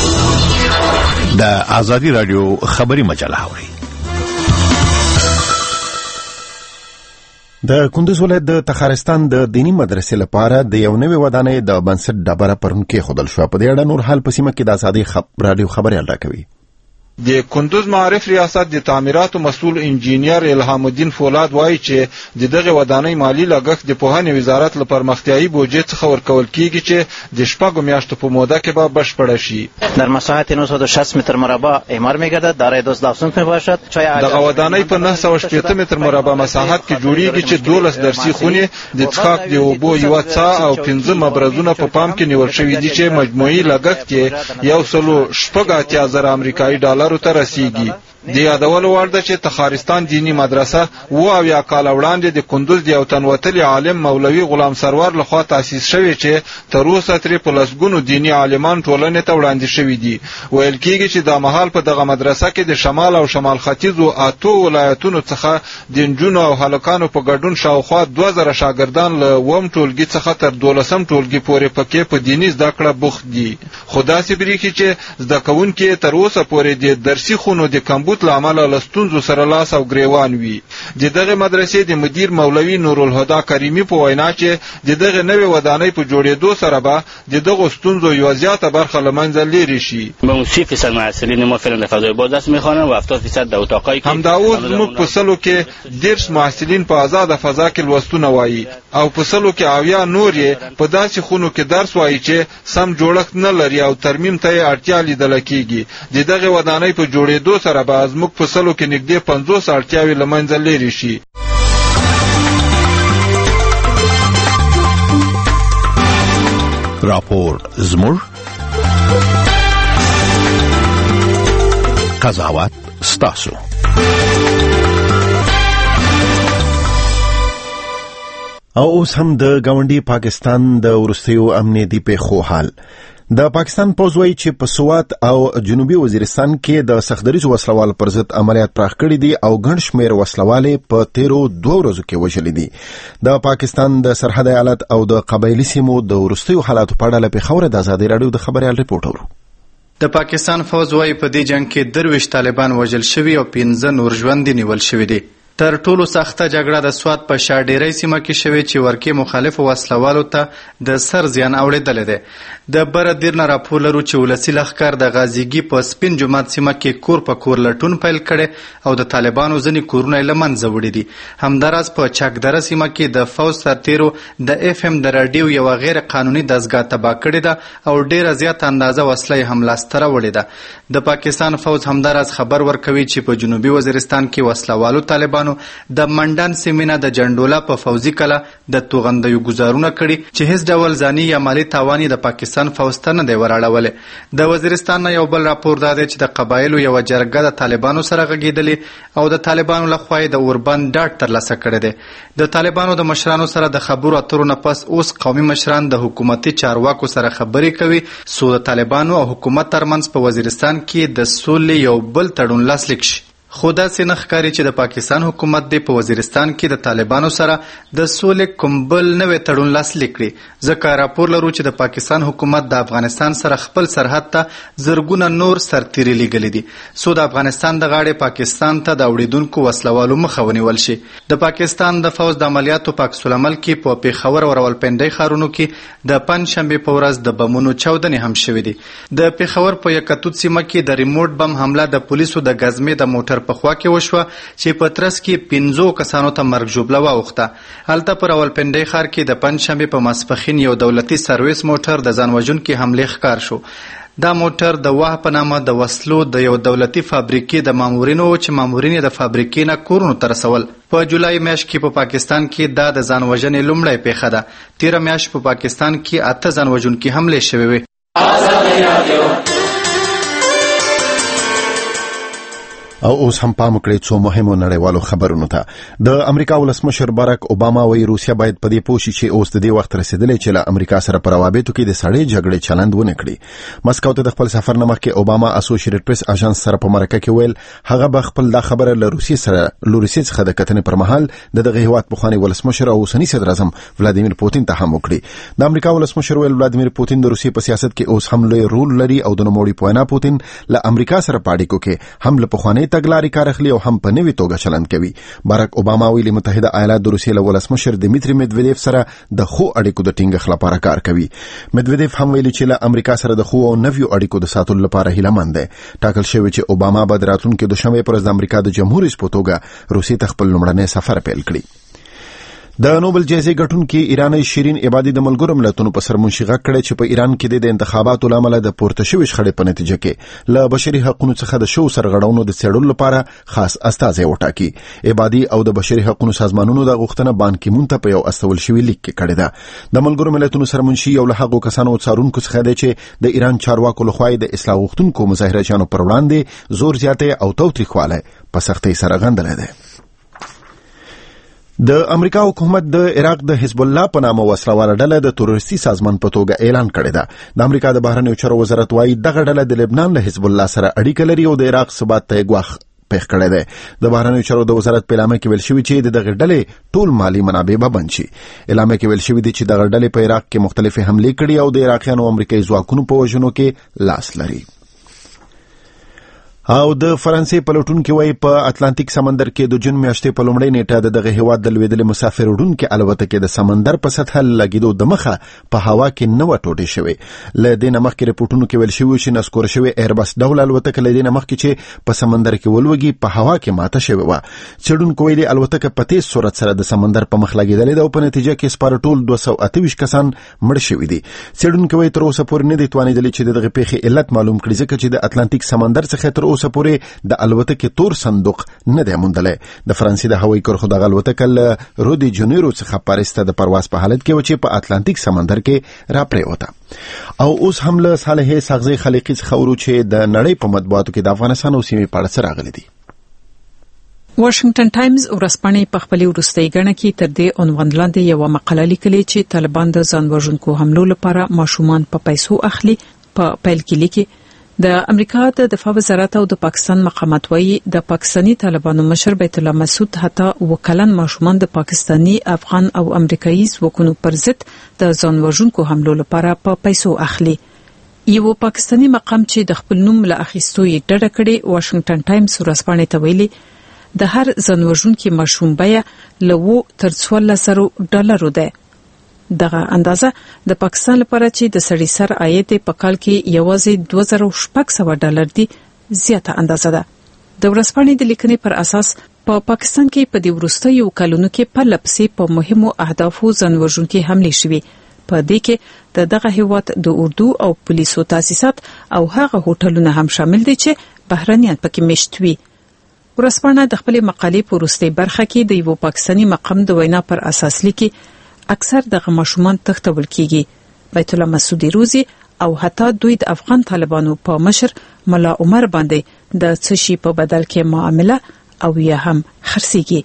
د ازادي رادیو خبري مجله اوري. د کندوز ولایت د تخارستان د دینی مدرسې لپاره د یو نوې ودانۍ د بنسټ ډبره پرون کې خودل شو. په دې اړه نور حال په سیمه کې د ازادي رادیو خبريال راکوي. د کندوز معارف ریاست د تعمیراتو مسؤل انجینیر الهام الدین فولاد وایي چې د دغه ودانۍ مالی لګښت د پوهنې وزارت له پرمختیایي بودجې څخه ورکول کیږي چې د شپږو میاشتو په موده کې به بشپړ شي. در مساحت نهصد و شصت متر مربع اعمار می‌گردد، دارای دوازده صنف میباشد. دغه ودانۍ په نهه سوه شپېته متر مربع مساحت کې جوړیږي چې دولس درسي خونې، د څښاک د اوبو یوه څاه او پنځه مبرزونه په پام کې نیول شوي دي چې مجموعي لګښت یې یو سلو شپږ اتیا زره امریکایي ډالرو ته رسیږي. د یادولو وړ ده چې تخارستان دینی مدرسه اوه اویا کاله وړاندې د کندوز د یو تنوتلي عالم مولوي غلام سرور لخوا تاسیس شوی چې تر اوسه ترې په لسګونو دینی عالمان ټولنې ته وړاندې شوي دي. ویل کېږي چې دا مهال په دغه مدرسه کې د شمال او شمال ختیځو اتو ولایتونو څخه د نجونو او هلکانو په ګډون شاوخوا دوه زره شاګردان له اووم ټولګي څخه تر دولسم ټولګي پورې پکې په دیني زده کړه بوخت دي. خو داسې بریښي چې زده کوونکي تر اوسه پورې د درسي خونو د کمبود لامل له ستونزو سره لاس او ګریوان وي. د دغه مدرسې د مدیر مولوي نورالهدی کریمی په وینا چې د دغه نوې ودانۍ په جوړېدو سره به د دغه ستونزو یوه زیاته برخه له منځه لیرې شي. سی فیصد محصلین ما فعلا در فضای باز درس میخوانند و هفتاد فیصد در اتاقایی که همدا اوس زموږ په سلو کې دېرش محصلین په آزاده فضا کې لوستونه وایي او په سلو کې اویا نور یې په داسې خونو کې درس وایي چې سم جوړښت نه لري او ترمیم ته یې اړتیا لیدل کېږي. د دغه ودانۍ په جوړېدو سره به زموږ په سلو کې نږدې پنځوس اړتیاوې له منځه لیرې شي. راپور زموږ قضاوت ستاسو. او اوس هم د گاونډي پاکستان د وروستیو امنیتي پیښو حال. د پاکستان پوځ وایي چې په سوات او جنوبي وزیرستان کې د سختدریزو وسلوال پر ضد عملیات پراخ کړي دي او ګڼ شمېر وسلوالې په تیرو دوه ورځو کې وژلي دي. د پاکستان د سرحد ایالت او د قبایلي سیمو د وروستیو حالاتو په اړه له پېښوره د ازادي راډیو د خبریال ریپورټ اورو. د پاکستان فوج وایي په دې جنگ کې درویشت طالبان وژل شوي او پنځه نور ژوندي نیول شوي دي. تر ټولو سخته جګړه د سوات په شاډيري سیمه کې شوې چې ورکه مخالف وسلوالو ته د سر زیان اوړېدل دي. د بر دیر نه راپور لرو چې ولسی لخر د غازیګي په سپین جماعت سیمه کې کور په کور لټون پیل کړي او د طالبانو ځنی کورونه لمنځه وړي دي. همدارس په چاکدره سیمه کې د فوج سرتیرو د اف ام د رادیو یو غیر قانوني دزګاه تبا کړې ده او ډیره زیات اندازه وسلې هم لاستره وړي ده. د پاکستان فوج همدارس خبر ورکوي چې په جنوبي وزیرستان کې وسلوالو طالبانو د منډان سیمینه د جندولا په فوزي کلا د توغندیو گزارونه کړي چې هیڅ ډول ځاني یا مالی تاوانی د پاکستان فوج ته نه دی وراړولې. د وزیرستان نه یو بل راپور دا دی چې د قبایلو یو جرګه د طالبانو سره غږیدلې او د طالبانو لخوا د اوربان ډاټ ترلاسه کړی دی. د طالبانو د مشرانو سره د خبرو اترو نه پس اوس قومي مشران د حکومتي چارواکو سره خبرې کوي سو د طالبانو او حکومت ترمنځ په وزیرستان کې د سولې یو بل تړون لاسلیک شي. خو داسې نه ښکاري چې د پاکستان حکومت دی په وزیرستان کې د طالبانو سره د سولې کوم بل نوی تړون لاسلیک کړي. ځکه راپور لرو چې د پاکستان حکومت د افغانستان سره خپل سرحد ته زرګونه نور سرتیري لیږلي دي سو د افغانستان د غاړې پاکستان ته د اوړېدونکو وسلوالو مخه ونیول شي. د پاکستان د فوج د عملیاتو په عکس العمل کې په پیښور او راولپنډۍ ښارونو کې د پنجشنبې په ورځ د بمونو چاودنې هم شوې دي. د پیښور په یکتوت سیمه کې د ریموټ بم حمله د پولیسو د غزمې د موټر په خوا کې وشوه چې په ترڅ کې پنځو کسانو ته مرګ ژوبله واوښته. هلته په راولپنډۍ ښار کې د پنجشنبې په ماسپښین یو دولتي سرویس موټر د ځان وژونکي حملې ښکار شو. دا موټر د واه په نامه د وسلو د یو دولتي فابریکې د مامورینو چې مامورین د فابریکې نه کورونو ته رسول. په جولای میاشت کې په پاکستان کې دا د ځان وژنې لومړی پیښه ده. تیره میاشت په پاکستان کې اته ځان وژونکي حملې شوې وې. او اوس هم پام وکړئ څو مهمو نړیوالو خبرونو ته. د امریکا ولسمشر باراک اوباما وایي روسیا باید په دې پوه شي چې اوس د دې وخت رسېدلی چې له امریکا سره په روابطو کې د سړې جګړې چلند ونه کړي. مسکو ته د خپل سفر نه مخکې اوباما اسوسییټډ پریس اژانس سره په مرکه کې ویل هغه به خپل دا خبره له روسیې سره له روسیې څخه د کتنې پر مهال د دغه هیواد پخوانی ولسمشر او اوسني صدر اعظم ولادیمیر پوتین ته هم وکړي. د امریکا ولسمشر ویل ولادیمیر پوتین د روسیې په سیاست کې اوس هم لوی رول لري او د نوموړي په وینا پوتین له امریکا سره په اړیکو کې هم له پخوانی پخوانی تګلارې کار اخلي او هم په نوې توګه چلند کوي. باراک اوباما ویلي متحده ایالات د روسیې له ولسمشر دمیتري میدویدیف سره د ښو اړیکو د ټینګښت لپاره کار کوي. میدویدیف هم ویلي چې له امریکا سره د ښو او نویو اړیکو د ساتلو لپاره هیلهمند دی. ټاکل شوی چې اوباما به د راتلونکي دوشنبې پر ورځ د امریکا د جمهور رئیس په توګه روسیې ته خپل لومړنی سفر پیل کړي. د نوبل جایزې ګټونکي ایرانی شیرین عبادي د ملګرو ملتونو په سر منشغه کړي چې په ایران کې د انتخاباتو لامل د پورته شوې شخړې په نتیجه کې له بشري حقوقو څخه د شو سرغړونو د څېړلو لپاره خاص استازی وټاکي. عبادي او د بشري حقوقو سازمانونو د غوښتنه بان کی مون ته په یو استول شوی لیک کې کړی ده. د ملګرو ملتونو سرمنشي یو له هغو کسانو څارونکو څخه دی چې د ایران چارواکو لخوا د اصلاح غوښتونکو مظاهرچیانو پر وړاندې زور زیاتې او تاوتریخوالی په سختۍ سره غندلی دی. د امریکا حکومت د عراق د حزب الله په نامه وسلواله ډله د تروریستي سازمان په توګه اعلان کړی ده. د امریکا د بهرنیو چارو وزارت وايي دغه ډله د لبنان له حزب الله سره اړیکه لري او د عراق ثبات ته ګواښ پیښ کړی دی. د بهرنیو چارو د وزارت په اعلامیه کې ویل شوي چې د دغه ډلې ټول مالی منابع به بند شي. اعلامیه کې ویل شوي دي چې دغه ډلې په عراق کې مختلفې حملې کړي او د عراقیانو او امریکایي ځواکونو په وژنو کې لاس لري. او د فرانسې پلوټونکو وايي په اتلانتیک سمندر کې د جون میاشتې په لومړۍ نیټه د دغه هیواد د لویدلې مسافر وړونکو الوتکې د سمندر په سطح لګیدو د مخه په هوا کې نو ټوټې شوې. له دې نه مخکې رپورټونو کې ویل شوی چې نسکور شوی ایربس ډول الوتکه له دې نه مخکې چې په سمندر کې ولوږي په هوا کې ماته شوې و. څېړونکو ویلي الوتکه په تیز سرعت سره د سمندر په مخ لګیدلې ده او په نتیجه کې سپاره ټول دوه سوه اته ویشت کسان مړ شوي دي. څېړونکو وایي تر اوسه پورې نه دي توانېدلي چې دغه پیښې علت معلوم کړي ځکه چې د اتلانتیک سمندر څخه تر اوسه پورې د الوتکې تور صندوق نه دی موندلی. د فرانسې د هوایي کرښو دغه الوتکه له رو دي جنیرو څخه پاریس ته د پرواز په حالت کې و چې په اتلانتیک سمندر کې راپرېوته. او اوس هم له صالحې ساغزۍ خلیقي څخه ورو چې د نړۍ په مطبوعاتو کې د افغانستان او سیمې په اړه څه راغلي دي. واشنگټن ټایمز ورځپاڼې په خپلې وروستۍ ګڼه کې تر دې عنوان لاندې یوه مقاله لیکلې چې طالبان د ځان وژونکو حملو لپاره ماشومان په پیسو اخلي. په پیل کې لیکي د امریکا د دفاع وزارت او د پاکستان مقامات وايي د پاکستانی طالبانو مشر بیت الله مسعود حتی وکلن ماشومان د پاکستانی افغان او امریکایي ځواکونو پر ضد د ځان وژونکو حملو لپاره په پیسو اخلي. یو پاکستانی مقام چې د خپل نوم له اخیستو یې ډډه کړې واشنگټن ټایمز ورځپاڼې ته ویلي د هر ځان وژونکي ماشوم بیه له و تر څوارلس زره ډالرو ده. دغه اندازه د پاکستان لپاره چې د سړي سر عاید په کال کې یوازې دوه زره شپږ سوه ډالر دی زیاته اندازه ده. د ورځپاڼې د لیکنې پر اساس په پا پاکستان کې په دې وروستیو کلونو کې په لپسې په مهمو اهدافو ځان وژونکي حملې شوي. په دې کې د دغه هیواد د اردو او پولیسو تاسیسات او هغه هوټلونه هم شامل دي چې بهرنیان پکې مشت وي. ورځپاڼه د خپلې مقالې په وروستۍ برخه کې د یو پاکستانی مقام د وینا پر اساس لیکي اکثر دغه ماشومان تښتول کیږي. بیت الله مسعودي روزي او حتی دوی د افغان طالبانو په مشر ملا عمر باندې د څه شي په بدل کې معامله او یا هم خرڅيږي.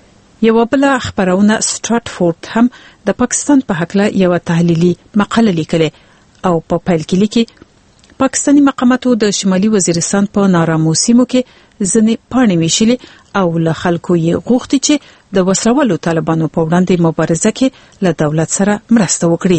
یو بل خبرونه سټراتفورد هم د پاکستان په حق له یو تحلیلي مقاله لیکله او په پیل کې لیکي پاکستانی مقاماتو د شمالي وزیرستان په نارامو سیمو کې ځنې پاڼې ویشلې او له خلکو یې غوښتي چې د وسلوالو طالبانو په وړاندې مبارزه کې له دولت سره مرسته وکړي.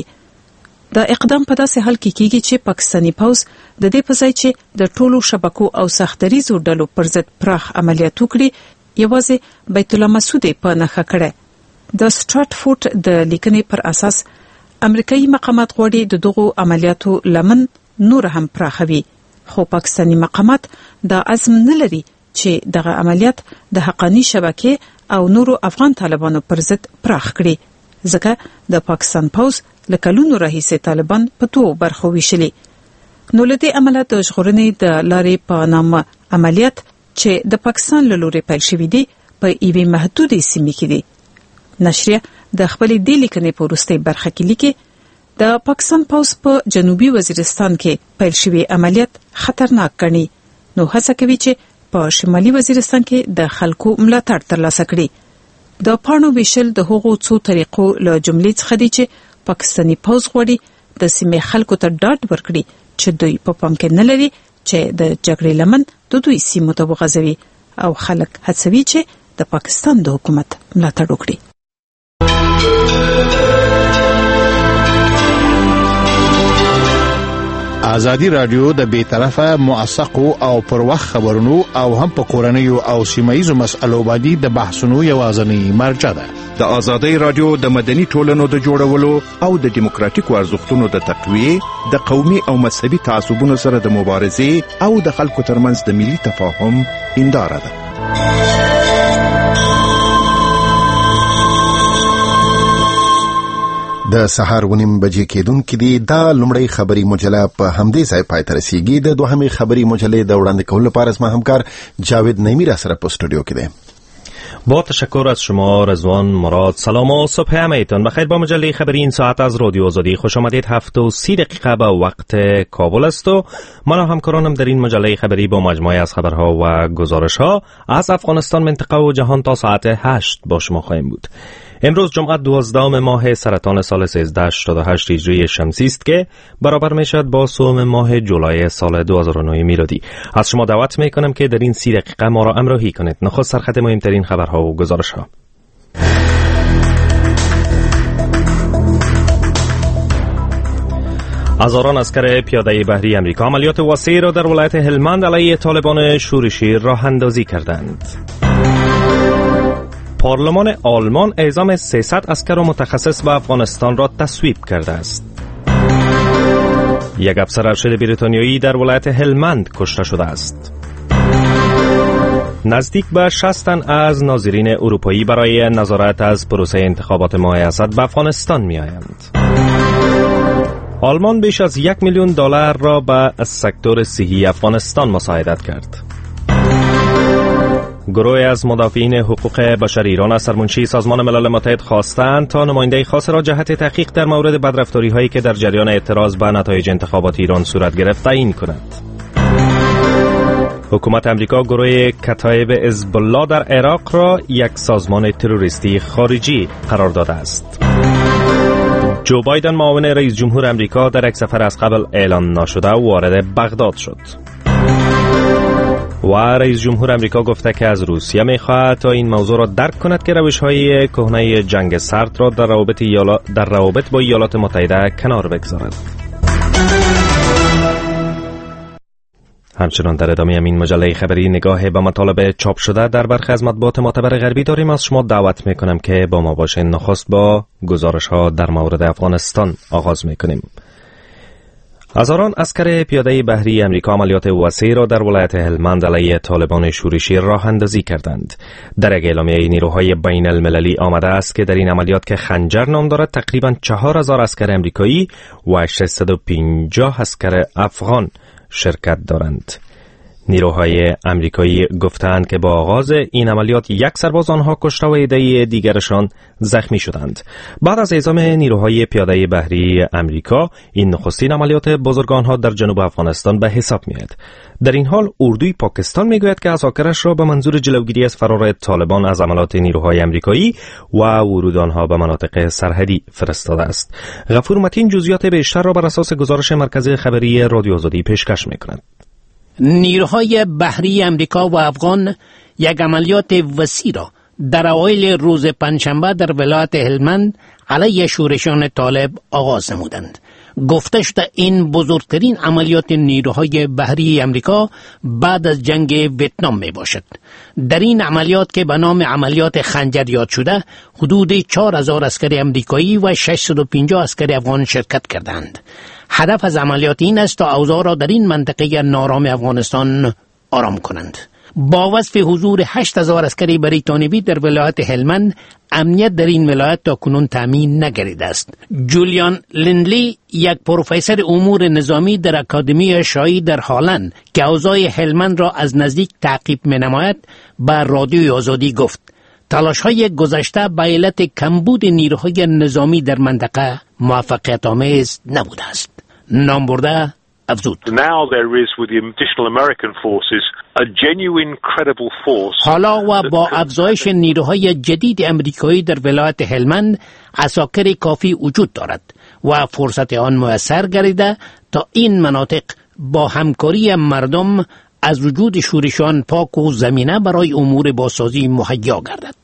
دا اقدام په داسې حال کې کیږي چې پاکستانی پوځ د دې په ځای چې د ټولو شبکو او سختریزو ډلو پر ضد پراخ عملیات وکړي یوازې بیت الله مسعود په نخښه کړه. د سټراتفورد د لیکنې پر اساس امریکایي مقامات غواړي د دغو عملیاتو لمن نور هم پراخوي خو پاکستانی مقامات دا عزم نه لري چې دغه عملیات د حقانی شبکې او نورو افغان طالبانو پر ضد پراخ کړي ځکه د پاکستان پوځ لکلونو راهیسې طالبان په دوو برخو ویشلي. نو له دې امله د ژغورنې د لارې په نامه عملیات چې د پاکستان له لوري پیل شوي دي په یوې محدودې سیمې کې دي. نشریه د خپلې دې لیکنې په وروستۍ برخه کې لیکي د پاکستان پوځ په جنوبي وزیرستان کې پیل شوی عملیات خطرناک ګڼي نو هڅه کوي چې په شمالي وزیرستان کې د خلکو ملاتړ ترلاسه کړي. د پاڼو ویشل د هغو څو طریقو له جملې څخه دي چې پاکستانی پوځ غواړي د سیمې خلکو ته ډاډ ورکړي چې دوی په پام کې نه لري چې د جګړې لمن د دوی سیمو ته وغځوي او خلک هڅوي چې د پاکستان د حکومت ملاتړ وکړي. آزادي رادیو د بیطرفه موثق او پر وخت خبرونو او هم په کورنیو او سیمایي مسایلو باندې د بحثونو یوازنی مرجع ده. د آزادي رادیو د مدني ټولنو د جوړولو او د دیموکراتیکو ارزښتونو د تقویه، د قومي او مذهبي تعصبونو سره د مبارزې او د خلکو ترمنځ د ملي تفاهم هنداره ده. د سهار ونیم بجې کېدونکې دي. دا لومړی خبري مجله په همدې ځای پای ته رسیږي. د دوهمې خبري مجلې د وړاندې کولو لپاره زما همکار جاوید نعیمی را سره په استودیو کې دی. با تشکر از شما رضوان مراد. سلام و صبح همه‌تان بخیر. با مجله خبری این ساعت از رادیو آزادی خوش آمدید. هفت و سی دقیقه به وقت کابل است و من و همکارانم در این مجله خبری با مجموعه از خبرها و گزارش‌ها از افغانستان، منطقه و جهان تا ساعت هشت با شما خواهیم بود. امروز جمعه دوازدهم ماه سرطان سال سیزده هشتاد و هشت هجری شمسی است که برابر می شود با سوم ماه جولای سال دو هزار و نه میلادی. از شما دعوت می کنم که در این سی دقیقه ما را همراهی کنید. نخست سرخط مهمترین خبرها و گزارش‌ها. هزاران عسکر پیاده بحری امریکا عملیات وسیعی را در ولایت هلمند علیه طالبان شورشی راه اندازی کردند. پارلمان آلمان اعزام سیصد عسکر و متخصص به افغانستان را تصویب کرده است. یک افسر ارشد بریتانیایی در ولایت هلمند کشته شده است. نزدیک به شصت تن از ناظرین اروپایی برای نظارت از پروسه انتخابات ماه اسد به افغانستان می آیند. آلمان بیش از یک میلیون دلار را به سکتور صحی افغانستان مساعدت کرد. گروهی از مدافعین حقوق بشر ایران از سرمنشی سازمان ملل متحد خواستند تا نماینده خاص را جهت تحقیق در مورد بدرفتاری‌هایی که در جریان اعتراض به نتایج انتخابات ایران صورت گرفت تعیین کند. حکومت امریکا گروه کتایب حزب الله در عراق را یک سازمان تروریستی خارجی قرار داده است. جو بایدن معاون رئیس جمهور امریکا در یک سفر از قبل اعلان نشده وارد بغداد شد. و رئیس جمهور امریکا گفته که از روسیه می‌خواهد تا این موضوع را درک کند که روش‌های کهنه جنگ سرد را در روابط یالا... در روابط با ایالات متحده کنار بگذارد. همچنان در ادامه این مجله خبری نگاه به مطالب چاپ شده در برخی از مطبوعات معتبر غربی داریم. از شما دعوت می‌کنم که با ما باشین. نخست با گزارش‌ها در مورد افغانستان آغاز می‌کنیم. هزاران عسکر پیاده بحری امریکا عملیات وسیعی را در ولایت هلمند علیه طالبان شورشی راه اندازی کردند. در یک اعلامیه نیروهای بین المللی آمده است که در این عملیات که خنجر نام دارد تقریباً چهار هزار عسکر امریکایی و ششصد و پنجاه عسکر افغان شرکت دارند. نیروهای امریکایی گفتند که با آغاز این عملیات یک سرباز آنها کشته و عده دیگرشان زخمی شدند. بعد از اعزام نیروهای پیاده بحری امریکا، این نخستین عملیات بزرگ آنها در جنوب افغانستان به حساب می‌آید. در این حال اردوی پاکستان میگوید که عساکرش را به منظور جلوگیری از فرار طالبان از عملیات نیروهای امریکایی و ورود آنها به مناطق سرحدی فرستاده است. غفور متین جزئیات بیشتر را بر اساس گزارش مرکز خبری رادیو آزادی پیشکش می‌کند. نیروهای بحری امریکا و افغان یک عملیات وسیع را در اوایل روز پنجشنبه در ولایت هلمند علیه شورشیان طالب آغاز نمودند. گفته شده این بزرگترین عملیات نیروهای بحری امریکا بعد از جنگ ویتنام می باشد. در این عملیات که به نام عملیات خنجر یاد شده، حدود چهار هزار عسکر امریکایی و ششصد و پنجاه عسکر افغان شرکت کردند. هدف از عملیات این است تا اوضاع را در این منطقه نارام افغانستان آرام کنند. با وصف حضور هشت هزار عسکر بریتانیایی در ولایت هلمند، امنیت در این ولایت تا کنون تامین نگردیده است. جولیان لندلی، یک پروفسور امور نظامی در اکادمی شاهی در هالند که اوضاع هلمند را از نزدیک تعقیب می‌نماید، به رادیوی آزادی گفت تلاش‌های گذشته به علت کمبود نیروهای نظامی در منطقه موفقیت آمیز نبوده است. نامبرده افزود. Now there is with the additional American forces a genuine credible force. حالا و با افزایش نیروهای جدید امریکایی در ولایت هلمند عساکر کافی وجود دارد و فرصت آن میسر گردیده تا این مناطق با همکاری مردم از وجود شورشان پاک و زمینه برای امور بازسازی مهیا گردد.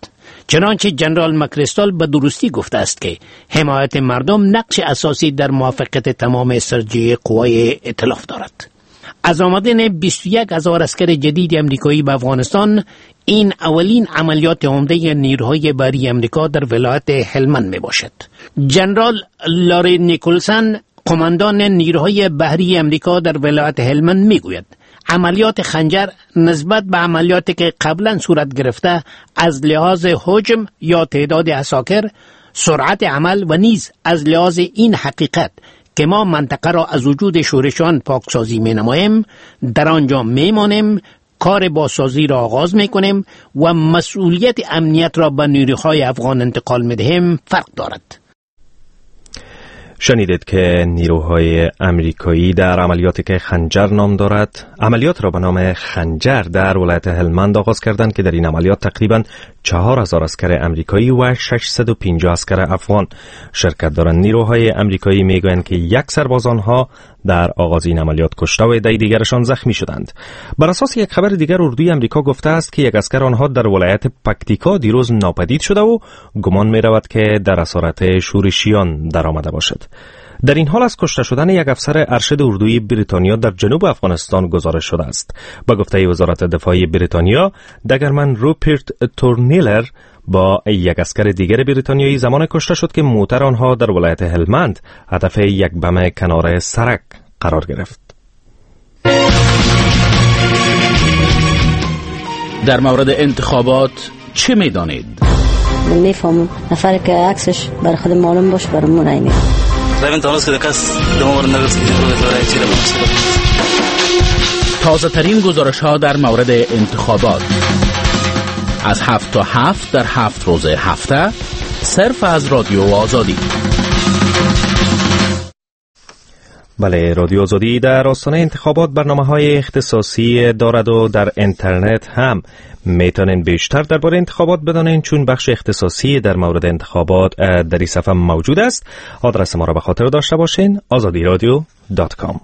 چنانچه جنرال مکریستال به درستی گفته است که حمایت مردم نقش اساسی در موفقیت تمام استراتژی قوای ائتلاف دارد. از آمدن بیست و یک هزار اسکر جدید امریکایی به افغانستان، این اولین عملیات عمده نیروهای بحری امریکا در ولایت هلمند می باشد. جنرال لاری نیکولسن، قماندان نیروهای بحری امریکا در ولایت هلمند می گوید عملیات خنجر نسبت به عملیاتی که قبلا صورت گرفته از لحاظ حجم یا تعداد عساکر، سرعت عمل و نیز از لحاظ این حقیقت که ما منطقه را از وجود شورشان پاکسازی می نماییم، در آنجا می مانیم، کار بازسازی را آغاز می کنیم و مسئولیت امنیت را به نیروهای افغان انتقال می دهیم فرق دارد. شنیدید که نیروهای امریکایی در عملیاتی که خنجر نام دارد، عملیات را به نام خنجر در ولایت هلمند آغاز کردند که در این عملیات تقریباً چهار هزار اسکر امریکایی و ششصد و پنجاه اسکر افغان شرکت دارند. نیروهای امریکایی میگویند که یک سرباز آنها در آغاز این عملیات کشته و عده دیگرشان زخمی شدند. بر اساس یک خبر دیگر اردوی امریکا گفته است که یک اسکر آنها در ولایت پکتیکا دیروز ناپدید شده و گمان می رود که در اسارت شورشیان در آمده باشد. در این حال از کشته شدن یک افسر ارشد اردوی بریتانیا در جنوب افغانستان گزارش شده است. با گفته وزارت دفاع بریتانیا، دگرمن روپرت تورنیلر با یک اسکر دیگر بریتانیایی زمان کشته شد که موتر آنها در ولایت هلمند هدف یک بم کنار سرک قرار گرفت. در مورد انتخابات چه می‌دانید؟ من میفهمم نفری که عکسش بر خود معلوم باشه برامون عینه. تازه ترین گزارش ها در مورد انتخابات از هفت تا هفت در هفت روز هفته، صرف از رادیو آزادی. بله، رادیو آزادی در آستانه انتخابات برنامه‌های اختصاصی دارد و در اینترنت هم میتونین بیشتر درباره انتخابات بدانین، چون بخش اختصاصی در مورد انتخابات در این صفحه موجود است. آدرس ما را به خاطر داشته باشین: آزادی رادیو دات کام.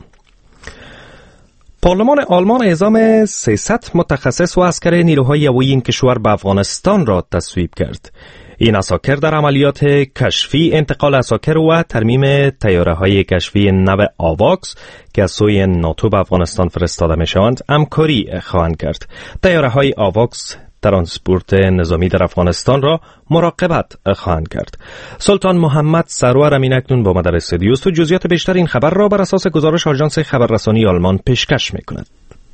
پارلمان آلمان اعزام سیصد متخصص و عسکر نیروهای هوایی این کشور به افغانستان را تصویب کرد. این عساکر در عملیات کشفی، انتقال عساکر و ترمیم تیاره‌های کشفی نو آواکس که از سوی ناتو به افغانستان فرستاده می‌شوند همکاری خواهند کرد. تیاره‌های آواکس ترانسپورت نظامی در افغانستان را مراقبت خواهند کرد. سلطان محمد سرور امین اکنون با ما در استودیو است و جزئیات بیشتر این خبر را بر اساس گزارش آژانس خبررسانی آلمان پیشکش می‌کند.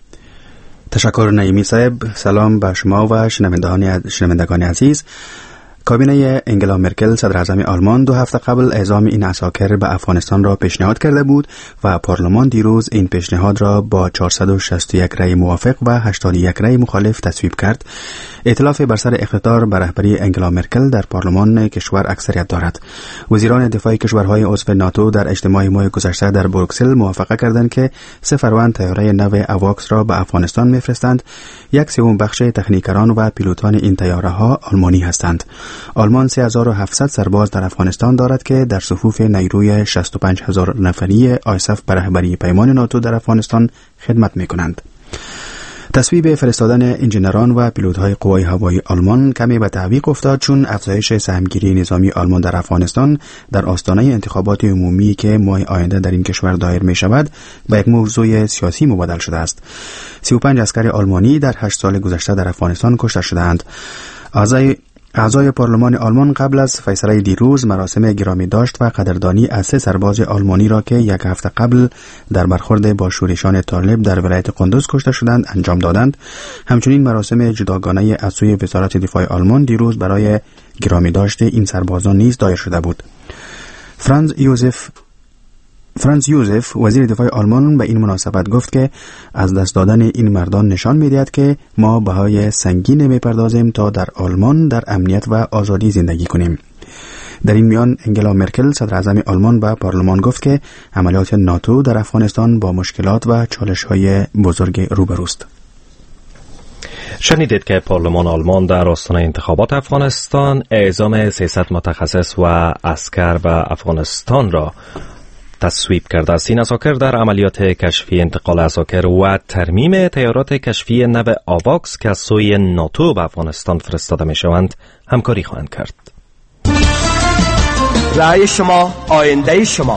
تشکر نعیمی صاحب. سلام به شما و شنوندگان عزیز. کابینه انگلا مرکل صدر اعظم آلمان دو هفته قبل اعزام این عساکر به افغانستان را پیشنهاد کرده بود و پارلمان دیروز این پیشنهاد را با چهارصد و شصت و یک رأی موافق و هشتاد و یک رأی مخالف تصویب کرد. ائتلاف بر سر اقتدار به رهبری انگلا مرکل در پارلمان کشور اکثریت دارد. وزیران دفاع کشورهای عضو ناتو در اجتماع ماه گذشته در بروکسل موافقه کردند که سه فروند طیاره نو اواکس را به افغانستان میفرستند. یک سوم بخش تکنیکران و پیلوتان این طیاره‌ها آلمانی هستند. آلمان سه هزار و هفتصد سرباز در افغانستان دارد که در صفوف نیروی شصت و پنج هزار نفری آیساف به رهبری پیمان ناتو در افغانستان خدمت می‌کنند. تصویب فرستادن انجینران و پیلوت‌های قوای هوایی آلمان کمی به تعویق افتاد، چون افزایش سهمگیری نظامی آلمان در افغانستان در آستانه انتخابات عمومی که ماه آینده در این کشور دایر می‌شود به یک موضوع سیاسی مبادل شده است. سی و پنج عسکر آلمانی در هشت سال گذشته در افغانستان کشته شدند. اعضای اعضای پارلمان آلمان قبل از فیصله دیروز مراسم گرامی داشت و قدردانی از سه سرباز آلمانی را که یک هفته قبل در برخورد با شورشان طالب در ولایت قندوز کشته شدند انجام دادند. همچنین مراسم جداگانه از سوی وزارت دفاع آلمان دیروز برای گرامی داشت این سربازان نیز دایر شده بود. فرانز یوزف فرانز یوزف وزیر دفاع آلمان به این مناسبت گفت که از دست دادن این مردان نشان می‌دهد که ما بهای سنگین می‌پردازیم تا در آلمان در امنیت و آزادی زندگی کنیم. در این میان انگلا مرکل صدر اعظم آلمان به پارلمان گفت که عملیات ناتو در افغانستان با مشکلات و چالش‌های بزرگ روبروست. شنیدید که پارلمان آلمان در آستانه انتخابات افغانستان اعزام سیصد متخصص و عسکر به افغانستان را تصویب کرده است. این عساکر در عملیات کشفی انتقال عساکر و ترمیم تیارات کشفی نو آواکس که از سوی ناتو به افغانستان فرستاده می شوند همکاری خواهند کرد. رأی شما آینده شما.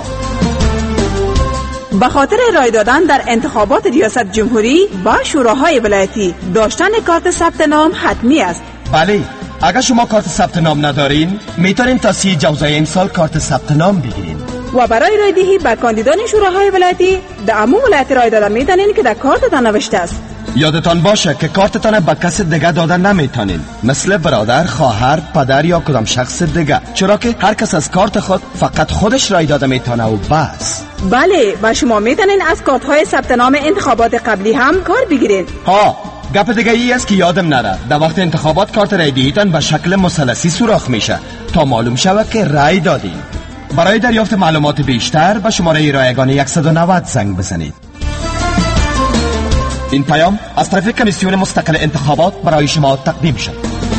به خاطر رای دادن در انتخابات ریاست جمهوری با شوراهای ولایتی داشتن کارت ثبت نام حتمی است. بله، اگر شما کارت ثبت نام ندارین میتونین تا سی جوزای امسال کارت ثبت نام بگیرین. و برای رای دهی به کاندیدان شوراهای ولایتی در عموم ولایت رای دادن میتونین که در کارتتان نوشته است. یادتان باشه که کارتتان به کس دیگه دادن نمیتونین، مثل برادر، خواهر، پدر یا کدام شخص دیگه، چرا که هر کس از کارت خود فقط خودش رای داده میتونه و بس. بله، و شما میتونین از کارت های ثبت نام انتخابات قبلی هم کار بگیرین. ها، گپ دیگه ای است که یادم نره، در وقت انتخابات کارت رای دهیتان به شکل مثلثی سوراخ میشه تا معلوم شود که رای دادین. برای دریافت معلومات بیشتر به شماره رایگان صد و نود زنگ بزنید. این پیام از طرف کمیسیون مستقل انتخابات برای شما تقدیم شد.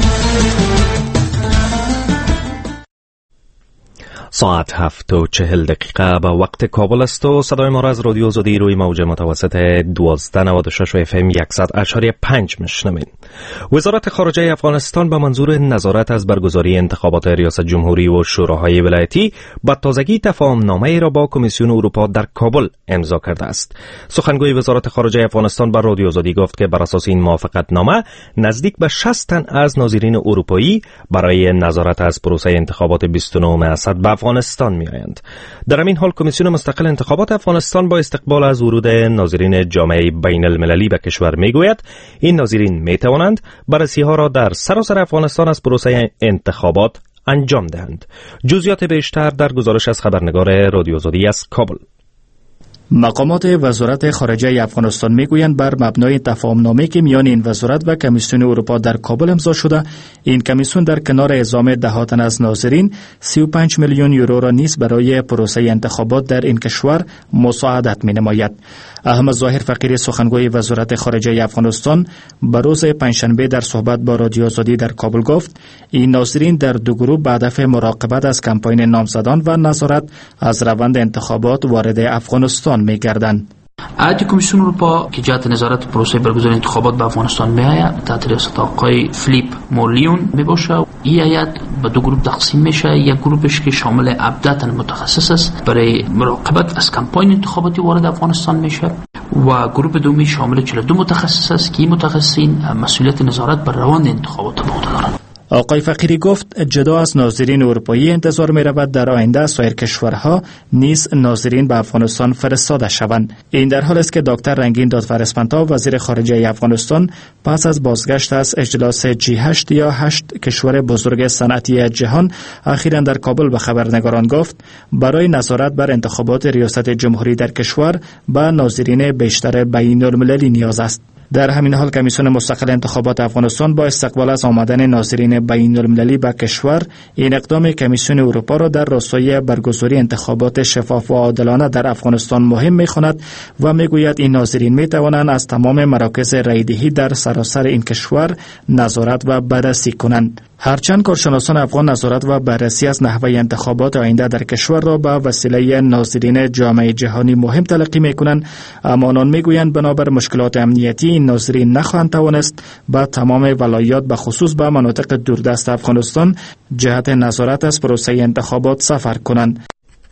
ساعت هفت و چهل دقیقه به وقت کابل است و صدای ما را از رادیو آزادی روی موج متوسط دوازده نود و شش و اف ام صد اشاری پنج میشنوید. وزارت خارجه افغانستان به منظور نظارت از برگزاری انتخابات ریاست جمهوری و شوراهای ولایتی با تازگی تفاهم‌نامه‌ای را با کمیسیون اروپا در کابل امضا کرده است. سخنگوی وزارت خارجه افغانستان به رادیو آزادی گفت که بر اساس این موافقتنامه نزدیک به شصت تن از ناظرین اروپایی برای نظارت از پروسه انتخابات بیست و نهم اسد به افغانستان می آیند. در همین حال کمیسیون مستقل انتخابات افغانستان با استقبال از ورود ناظرین جامعه بین المللی به کشور می گوید این ناظرین می توانند بررسی ها را در سراسر افغانستان از پروسه انتخابات انجام دهند. جزئیات بیشتر در گزارش از خبرنگار رادیو آزادی از کابل. مقامات وزارت خارجه افغانستان میگویند بر مبنای تفاهم‌نامه‌ای که میان این وزارت و کمیسیون اروپا در کابل امضا شده، این کمیسیون در کنار اعزام ده تن از ناظرین سی و پنج میلیون یورو را نیز برای پروسه انتخابات در این کشور مساعدت می‌نماید. احمد ظاهر فقیری سخنگوی وزارت خارجه افغانستان به روز پنجشنبه در صحبت با رادیو آزادی در کابل گفت این ناظرین در دو گروه به هدف مراقبت از کمپاین نامزدان و نظارت از روند انتخابات وارد افغانستان می‌گردند. هیئت کمیسیون اروپا که جهت نظارت پروسه برگزاری انتخابات به افغانستان میآید تحت رئاست آقای فلیپ مولیون میباشه. این هیئت به دو گروه تقسیم میشه. یک گروهش که شامل هفده تن متخصص است برای مراقبت از کمپاین انتخاباتی وارد افغانستان میشه و گروه دومی شامل چهل و دو متخصص است که این متخصصین مسئولیت نظارت بر روند انتخابات به عهده دارند. آقای فقیری گفت جدا از ناظرین اروپایی انتظار می رود در آینده سایر کشورها نیز ناظرین به افغانستان فرستاده شوند. این در حال است که دکتر رنگین دادفرسپنتا وزیر خارجه افغانستان پس از بازگشت از اجلاس جی هشت یا هشت کشور بزرگ صنعتی جهان اخیراً در کابل به خبرنگاران گفت برای نظارت بر انتخابات ریاست جمهوری در کشور به ناظرین بیشتر بین المللی نیاز است. در همین حال کمیسیون مستقل انتخابات افغانستان با استقبال از آمدن ناظرین بین المللی به کشور این اقدام کمیسیون اروپا را در راستای برگزاری انتخابات شفاف و عادلانه در افغانستان مهم می‌خواند و میگوید این ناظرین میتوانند از تمام مراکز رایدهی در سراسر این کشور نظارت و بررسی کنند. هرچند کارشناسان افغان نظارت و بررسی از نحوه انتخابات آینده در کشور را به وسیله ناظرین جامعه جهانی مهم تلقی می‌کنند، اما آنان میگویند بنابر مشکلات امنیتی این ناظرین نخواهند توانست به تمام ولایات به خصوص به مناطق دوردست افغانستان جهت نظارت از پروسه انتخابات سفر کنند.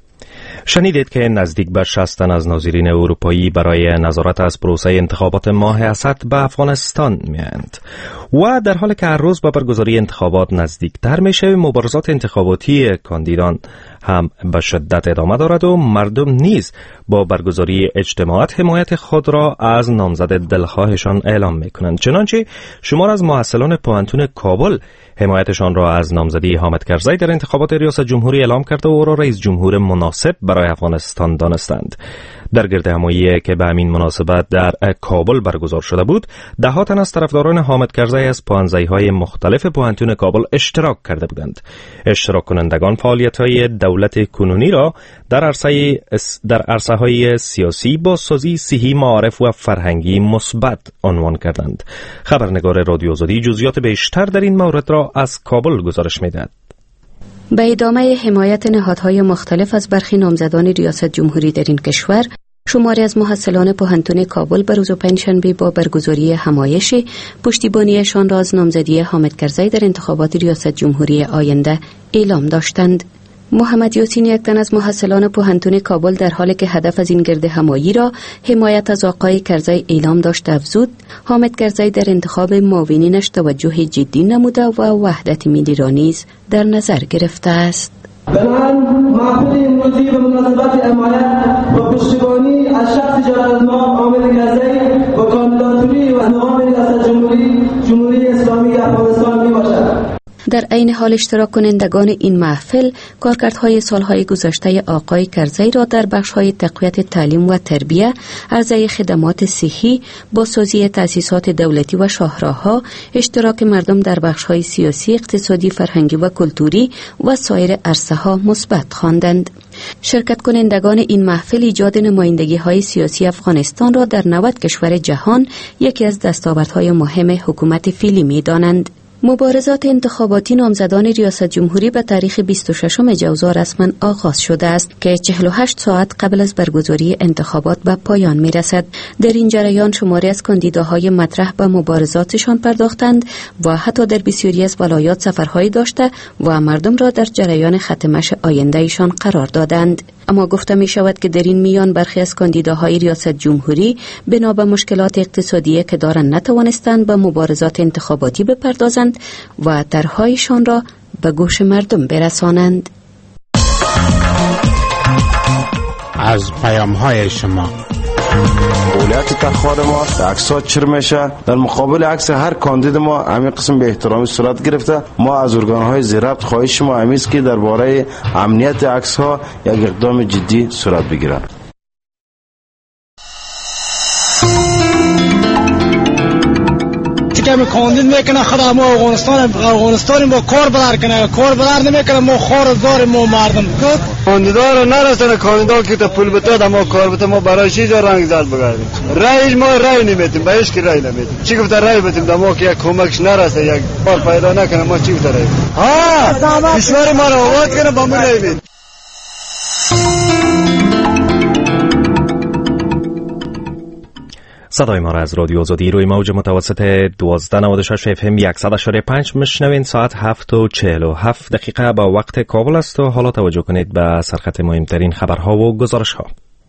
شنیدید که نزدیک به شصت تن از ناظرین اروپایی برای نظارت از پروسه انتخابات ماه اسد به افغانستان می‌آیند و در حالی که هر روز به برگزاری انتخابات نزدیکتر میشه، مبارزات انتخاباتی کاندیدان هم به شدت ادامه دارد و مردم نیز با برگزاری اجتماعات حمایت خود را از نامزد دلخواهشان اعلام میکنند. چنانچه شمار از محصلان پوهنتون کابل حمایتشان را از نامزدی حامد کرزی در انتخابات ریاست جمهوری اعلام کرده و او را رئیس جمهور مناسب برای افغانستان دانستند. در گردهمایی که به همین مناسبت در کابل برگزار شده بود، ده ها تن از طرفداران حامد کرزی از پوهنځی‌های مختلف پوهنتون کابل اشتراک کرده بودند. اشتراک کنندگان فعالیت‌های دولت کنونی را در عرصه در عرصه‌های سیاسی، بازسازی، صحی، معارف و فرهنگی مثبت عنوان کردند. خبرنگار رادیو آزادی جزئیات بیشتر در این مورد را از کابل گزارش می‌دهد. به ادامه حمایت نهادهای مختلف از برخی نامزدان ریاست جمهوری در این کشور، شماری از محصلان پوهنتون کابل به روز پنجشنبه با برگزاری همایشی پشتیبانیشان را از نامزدی حامد کرزی در انتخابات ریاست جمهوری آینده اعلام داشتند. محمد یاسین، یک تن از محصلان پوهنتون کابل، در حالی که هدف از این گرد همایی را حمایت از آقای کرزی اعلام داشت افزود حامد کرزی در انتخاب معاونینش توجه جدی نموده و وحدت ملی را نیز در نظر گرفته است. بنابراین محفل امروزی به مناسبت حمایت و پشتیبانی از شخص جلال‌المآب حامد کرزی و کاندیداتوری و نام ریاست جمهوری جمهوری اسلامی افغانستان میباشد. در عین حال اشتراک کنندگان این محفل کارکردهای سالهای گذشته آقای کرزی را در بخش‌های تقویت تعلیم و تربیت، عرضه خدمات صحی، بازسازی تأسیسات دولتی و شاهراه‌ها، اشتراک مردم در بخش‌های سیاسی، اقتصادی، فرهنگی و کلتوری و سایر عرصه‌ها مثبت خواندند. شرکت کنندگان این محفل ایجاد نمایندگی‌های سیاسی افغانستان را در نود کشور جهان یکی از دستاوردهای مهم حکومت فعلی می‌دانند. مبارزات انتخاباتی نامزدان ریاست جمهوری به تاریخ بیست و ششم جوزا رسما آغاز شده است که چهل و هشت ساعت قبل از برگزاری انتخابات به پایان می رسد. در این جریان شماری از کاندیداهای مطرح به مبارزاتشان پرداختند و حتی در بسیاری از ولایات سفرهایی داشته و مردم را در جریان خط مشی آیندهشان قرار دادند. اما گفته می شود که در این میان برخی از کاندیداهای ریاست جمهوری بنا به مشکلات اقتصادی که دارند نتوانستند به مبارزات انتخاباتی بپردازند و طرحهایشان را به گوش مردم برسانند. از پیام‌های شما اولویت تخوار ما عکس‌ها چر میشه. در مقابل عکس هر کاندید ما همین قسم به احترامی صورت گرفته. ما از ارگان‌های ضبط خواهش ما همیست که درباره امنیت عکس‌ها یک اقدام جدی صورت بگیرد. که کاندید میکنه خدا ما افغانستان افغانستان با کار بلر کنه، کار بلر نمیکنه، ما خار زار ما مردم کاندیدا رو نرسونه. کاندیدا که تا پول بده ما کار بده، ما برای چی جا رنگ زرد بگردیم؟ رأی ما رأی نمیدیم، بهش که رأی نمیدیم. چی گفته رأی بدیم؟ ما که یک کمکش نرسه، یک کار پیدا نکنه، ما چی گفته رأی بدیم؟ ها کشور ما رو آباد کنه با ما رأی بدیم. صدای ما را از رادیو آزادی روی موج متوسط دوازده نود و شش اف ام صد و شش و پنج میشنوین. ساعت هفت و چهل و هفت دقیقه با وقت کابل است و حالا توجه کنید به سرخط مهمترین خبرها و گزارش‌ها.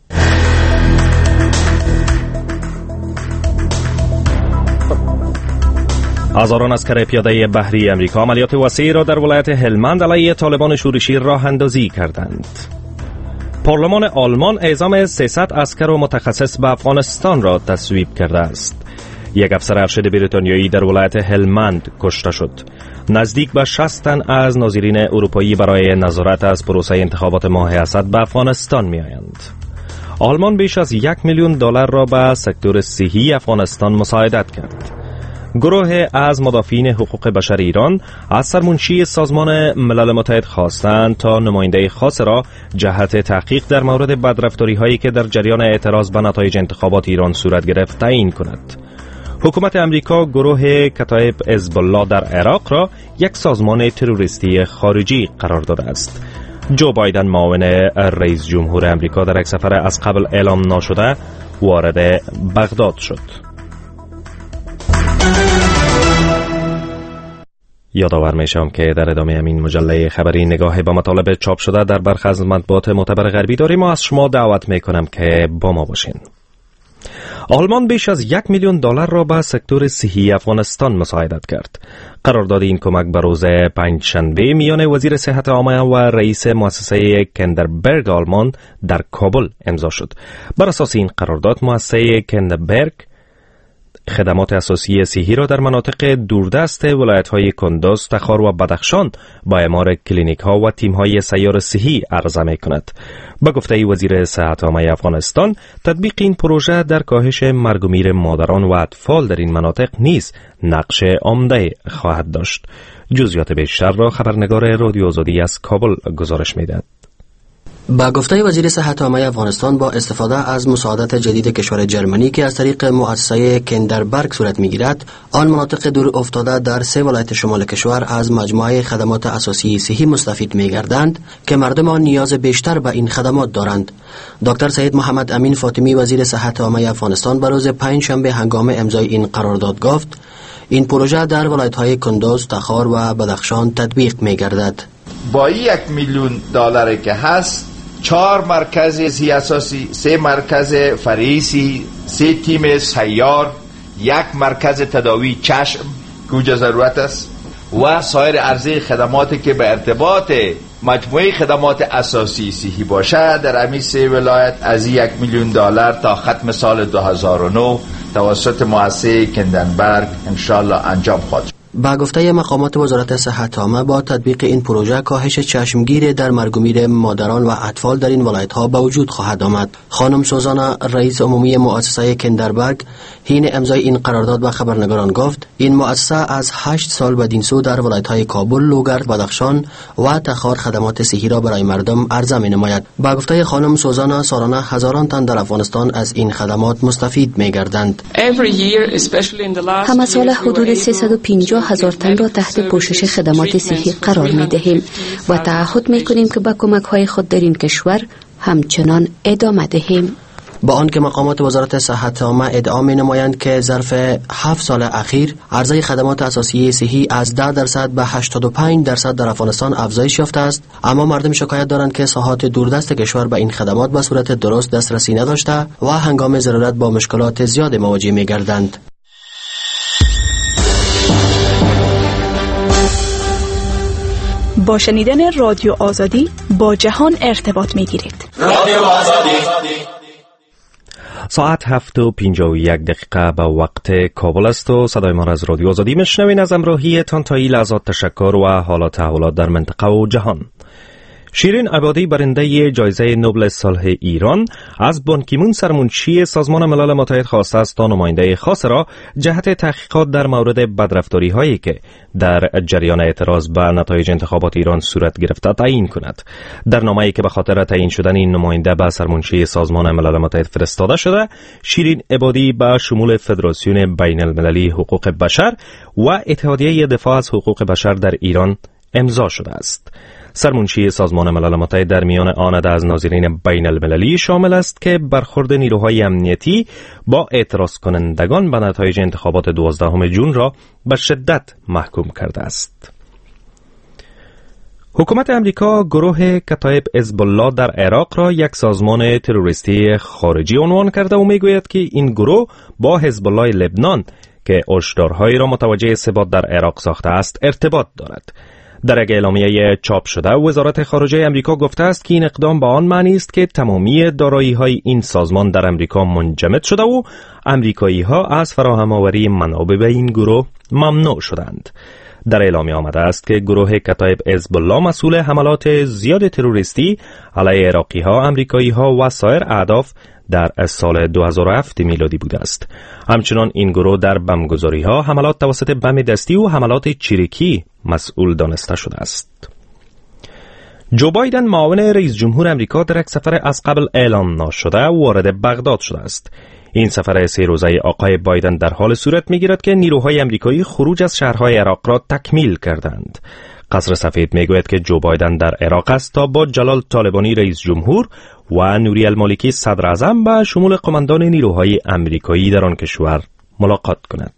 هزاران اسکر پیاده بحری امریکا عملیات وسیعی را در ولایت هلمند علیه طالبان شورشی راه اندازی کردند. پارلمان آلمان اعزام سیصد عسکر و متخصص به افغانستان را تصویب کرده است. یک افسر ارشد بریتانیایی در ولایت هلمند کشته شد. نزدیک به شصت تن از ناظرین اروپایی برای نظارت از پروسه انتخابات ماه اسد به افغانستان می آیند. آلمان بیش از یک میلیون دلار را به سکتور صحی افغانستان مساعدت کرد. گروه از مدافعین حقوق بشر ایران از سرمنشی سازمان ملل متحد خواستند تا نماینده خاص را جهت تحقیق در مورد بدرفتاری هایی که در جریان اعتراض به نتایج انتخابات ایران صورت گرفت تعیین کند. حکومت امریکا گروه کتایب حزب الله در عراق را یک سازمان تروریستی خارجی قرار داده است. جو بایدن معاون رئیس جمهور امریکا در یک سفر از قبل اعلام نشده وارد بغداد شد. یادآور میشم که در ادامه این مجله خبری نگاه به مطالب چاپ شده در برخی از مطبوعات معتبر غربی داریم و از شما دعوت میکنم که با ما باشین. آلمان بیش از یک میلیون دلار را به سکتور صحی افغانستان مساعدت کرد. قرارداد این کمک به روز پنجشنبه میان وزیر صحت عامه و رئیس مؤسسه کندربرگ آلمان در کابل امضا شد. بر اساس این قرارداد مؤسسه کندربرگ خدمات اساسی صحی را در مناطق دوردست ولایت‌های کندوز، تخار و بدخشان با اعمار کلینیک‌ها و تیم‌های سیار صحی عرضه می‌کند. به گفته وزیر صحت عامه افغانستان، تطبیق این پروژه در کاهش مرگ و میر مادران و اطفال در این مناطق نیز نقش عمده خواهد داشت. جزئیات بیشتر را خبرنگار رادیو آزادی از کابل گزارش می‌دهد. با گفته وزیر صحت عامه افغانستان، با استفاده از مساعدت جدید کشور جرمنی که از طریق مؤسسه کندربرگ صورت میگیرد، آن مناطق دور افتاده در سه ولایت شمال کشور از مجموعه خدمات اساسی صحی مستفید میگردند که مردم آن نیاز بیشتر به این خدمات دارند. دکتر سید محمد امین فاطمی وزیر صحت عامه افغانستان به روز پنجشنبه هنگام امضای این قرارداد گفت این پروژه در ولایت‌های کندوز، تخار و بدخشان تطبیق میگردد. با یک میلیون دلاری که هست، چهار مرکز سی اساسی، سه مرکز فریسی، سه تیم سیار، یک مرکز تداوی چشم که ضرورت است و سایر عرضه خدماتی که به ارتباط مجموعه خدمات اساسی صحی باشه در امی سه ولایت از یک میلیون دلار تا ختم سال دو هزار و نه توسط مؤسسه کندنبرگ انشالله انجام خواهد شد. با گفته مقامات وزارت صحت عامه، با تطبیق این پروژه کاهش چشمگیر در مرگ و میر مادران و اطفال در این ولایت‌ها به وجود خواهد آمد. خانم سوزانا، رئیس عمومی مؤسسه کندربرگ، حین امضای این قرارداد به خبرنگاران گفت این مؤسسه از هشت سال بدین سو در ولایت‌های کابل، لوگرد، بدخشان و تخار خدمات صحی را برای مردم عرضه می‌نماید. با گفته خانم سوزانا، سالانه هزاران تن در افغانستان از این خدمات مستفید می‌گردند. همه سال حدود سیصد و پنجاه هزار تن را تحت پوشش خدمات صحی قرار می دهیم و تعهد می کنیم که با کمک های خود در این کشور همچنان ادامه دهیم. با آنکه مقامات وزارت صحت عامه ادعا می نمایند که ظرف هفت سال اخیر عرضه خدمات اساسی صحی از ده درصد به هشتاد و پنج درصد در افغانستان افزایش یافته است، اما مردم شکایت دارند که ساحات دوردست کشور به این خدمات به صورت درست دسترسی نداشته و هنگام ضرورت با مشکلات زیاد مواجه می گردند. با شنیدن رادیو آزادی با جهان ارتباط می گیرید. رادیو آزادی. ساعت هفت و پنجاه و یک دقیقه به وقت کابل است و صدای ما را از رادیو آزادی میشنوین. از همراهی تان تا این لحظات تشکر و حالات احوالات در منطقه و جهان. شیرین عبادی، برنده جایزه نوبل صلح ایران، از بان کی مون سرمنشی سازمان ملل متحد خواسته است تا نماینده خاص را جهت تحقیقات در مورد بدرفتاری هایی که در جریان اعتراض به نتایج انتخابات ایران صورت گرفته تعیین کند. در نامه‌ای که به خاطر تعیین شدن این نماینده به سرمنشی سازمان ملل متحد فرستاده شده، شیرین عبادی به شمول فدراسیون بین المللی حقوق بشر و اتحادیه دفاع از حقوق بشر در ایران امضا شده است. سرمنشی سازمان ملل متحد در میان آن از ناظرین بین المللی شامل است که برخورد نیروهای امنیتی با اعتراض کنندگان به نتایج انتخابات دوازدهم ژوئن را به شدت محکوم کرده است. حکومت امریکا گروه کتایب حزب الله در عراق را یک سازمان تروریستی خارجی عنوان کرده و میگوید که این گروه با حزب الله لبنان که هشدارهایی را متوجه ثبات در عراق ساخته است ارتباط دارد. در یک اعلامیه چاپ شده وزارت خارجه امریکا گفته است که این اقدام به آن معنی است که تمامی دارایی‌های این سازمان در امریکا منجمد شده و امریکایی‌ها از فراهم آوری منابع به این گروه ممنوع شدند. در اعلامیه آمده است که گروه کتایب حزب الله مسئول حملات زیاد تروریستی علیه عراقی‌ها، امریکایی‌ها و سایر اهداف در سال دو هزار و هفت میلادی بوده است. همچنان این گروه در بمبگذاری‌ها، حملات توسط بم دستی و حملات چریکی مسئول دانسته شده است. جو بایدن، معاون رئیس جمهور امریکا، در یک سفر از قبل اعلام نشده وارد بغداد شده است. این سفر سه روزه آقای بایدن در حال صورت می‌گیرد که نیروهای امریکایی خروج از شهرهای عراق را تکمیل کردند. قصر سفید میگوید که جو بایدن در عراق است تا با جلال طالبانی رئیس جمهور و نوری المالکی صدر اعظم به شمول قماندان نیروهای امریکایی در آن کشور ملاقات کند.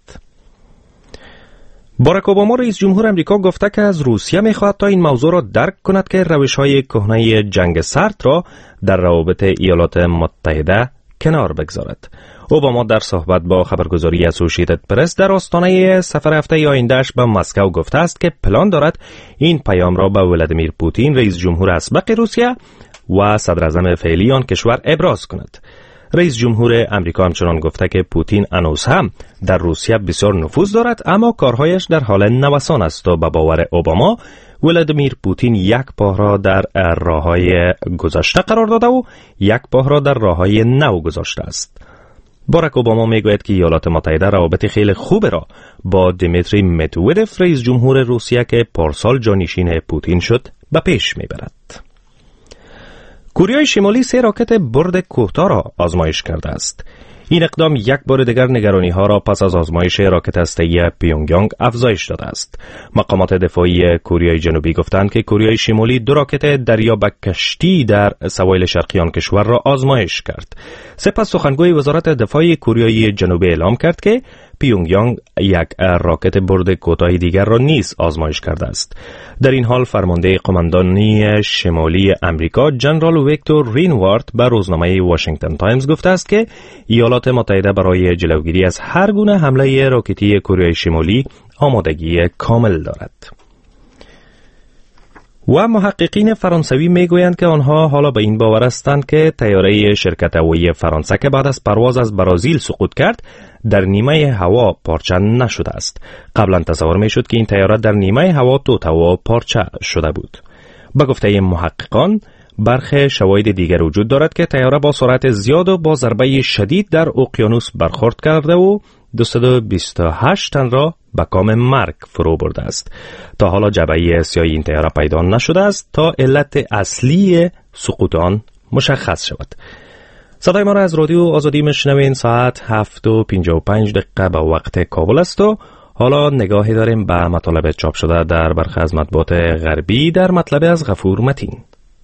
باراک اوباما رئیس جمهور امریکا گفته که از روسیه می‌خواهد تا این موضوع را درک کند که روش‌های کهنه جنگ سرد را در روابط ایالات متحده کنار بگذارد. اوباما در صحبت با خبرگزاری اسوسییتد پرس در آستانه سفر هفته آینده‌اش به مسکو گفته است که پلان دارد این پیام را به ولادیمیر پوتین رئیس جمهور اسبق روسیه و صدر اعظم فعلی آن کشور ابراز کند. رئیس جمهور امریکا همچنان گفته که پوتین هنوز هم در روسیه بسیار نفوذ دارد، اما کارهایش در حال نوسان است و به باور اوباما ولادیمیر پوتین یک پا را در راههای گذشته قرار داده و یک پا را در راههای نو گذاشته است. باراک اوباما میگوید که ایالات متحده روابط خیلی خوب را با دیمیتری مدودوف رئیس جمهور روسیه که پارسال جانشین پوتین شد به پیش میبرد. کره شمالی سه راکت برد کوتاه را آزمایش کرده است. این اقدام یک بار دیگر نگرانی ها را پس از آزمایش راکت هسته‌ای پیونگیانگ افزایش داده است. مقامات دفاعی کره جنوبی گفتند که کره شمالی دو راکت دریابک کشتی در سواحل شرقی آن کشور را آزمایش کرد. سپس سخنگوی وزارت دفاع کره جنوبی اعلام کرد که پیونگیانگ یک راکت برد کوتاه دیگر را نیز آزمایش کرده است. در این حال فرمانده قماندانی شمالی امریکا جنرال ویکتور رینوارد به روزنامه واشنگتن تایمز گفته است که ایالات متحده برای جلوگیری از هر گونه حمله راکتی کره شمالی آمادگی کامل دارد. و محققین فرانسوی میگویند که آنها حالا به این باور هستند که طیاره شرکت هوایی فرانسه که بعد از پرواز از برزیل سقوط کرد در نیمه هوا پارچه نشده است. قبلا تصور میشد که این طیاره در نیمه هوا توت و پارچه شده بود. به گفته محققان برخی شواهد دیگر وجود دارد که طیاره با سرعت زیاد و با ضربه شدید در اقیانوس برخورد کرده و دویست و بیست و هشت تن را به کام مرگ فرو برده است. تا حالا جعبه سیاه این طیاره پیدا نشده است تا علت اصلی سقوط آن مشخص شود. صدای ما را از رادیو آزادی میشنوین. ساعت هفت و پنجاه و پنج دقیقه به وقت کابل است و حالا نگاهی داریم به مطالب چاپ شده در برخی از مطبوعات غربی در مطلب از غفور متین.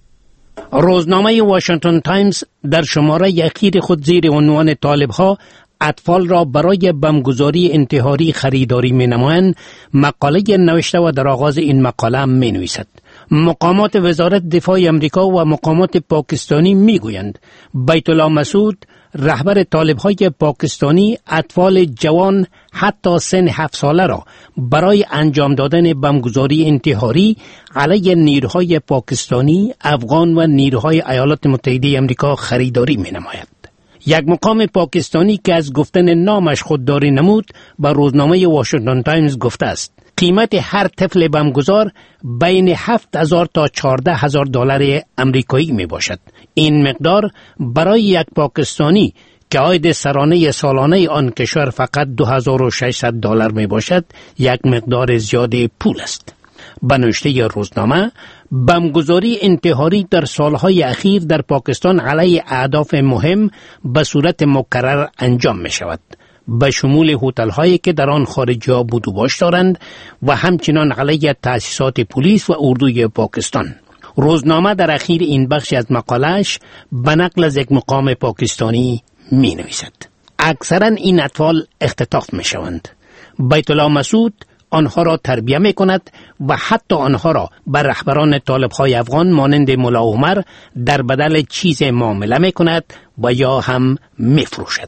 روزنامه واشنگتن تایمز در شماره اخیر خود زیر عنوان طالب‌ها اطفال را برای بمبگذاری انتحاری خریداری می نمایند مقاله نوشته و در آغاز این مقاله می نویسد. مقامات وزارت دفاع امریکا و مقامات پاکستانی می گویند بیت الله مسعود رهبر طالب‌های پاکستانی اطفال جوان حتی سن هفت ساله را برای انجام دادن بمبگذاری انتحاری علیه نیروهای پاکستانی، افغان و نیروهای ایالات متحده امریکا خریداری می نماید. یک مقام پاکستانی که از گفتن نامش خودداری نمود به روزنامه واشنگتن تایمز گفته است قیمت هر طفل بمبگذار بین هفت هزار تا چهارده هزار دلار امریکایی می باشد. این مقدار برای یک پاکستانی که عاید سرانه سالانه آن کشور فقط دو هزار و ششصد دلار می باشد یک مقدار زیاد پول است. به نوشته روزنامه بمبگذاری انتحاری در سالهای اخیر در پاکستان علیه اهداف مهم به صورت مکرر انجام می شود، به شمول هتل هایی که در آن خارجی ها بود و باش دارند و همچنان علیه تأسیسات پلیس و اردوی پاکستان. روزنامه در اخیر این بخش از مقالهش به نقل از یک مقام پاکستانی می نویسد اکثرا این اطفال اختطاف می شوند. بیت الله مسعود آنها را تربیه می کند و حتی آنها را به رهبران طالب‌های افغان مانند ملا عمر در بدل چیز معامله می کند و یا هم می فروشد.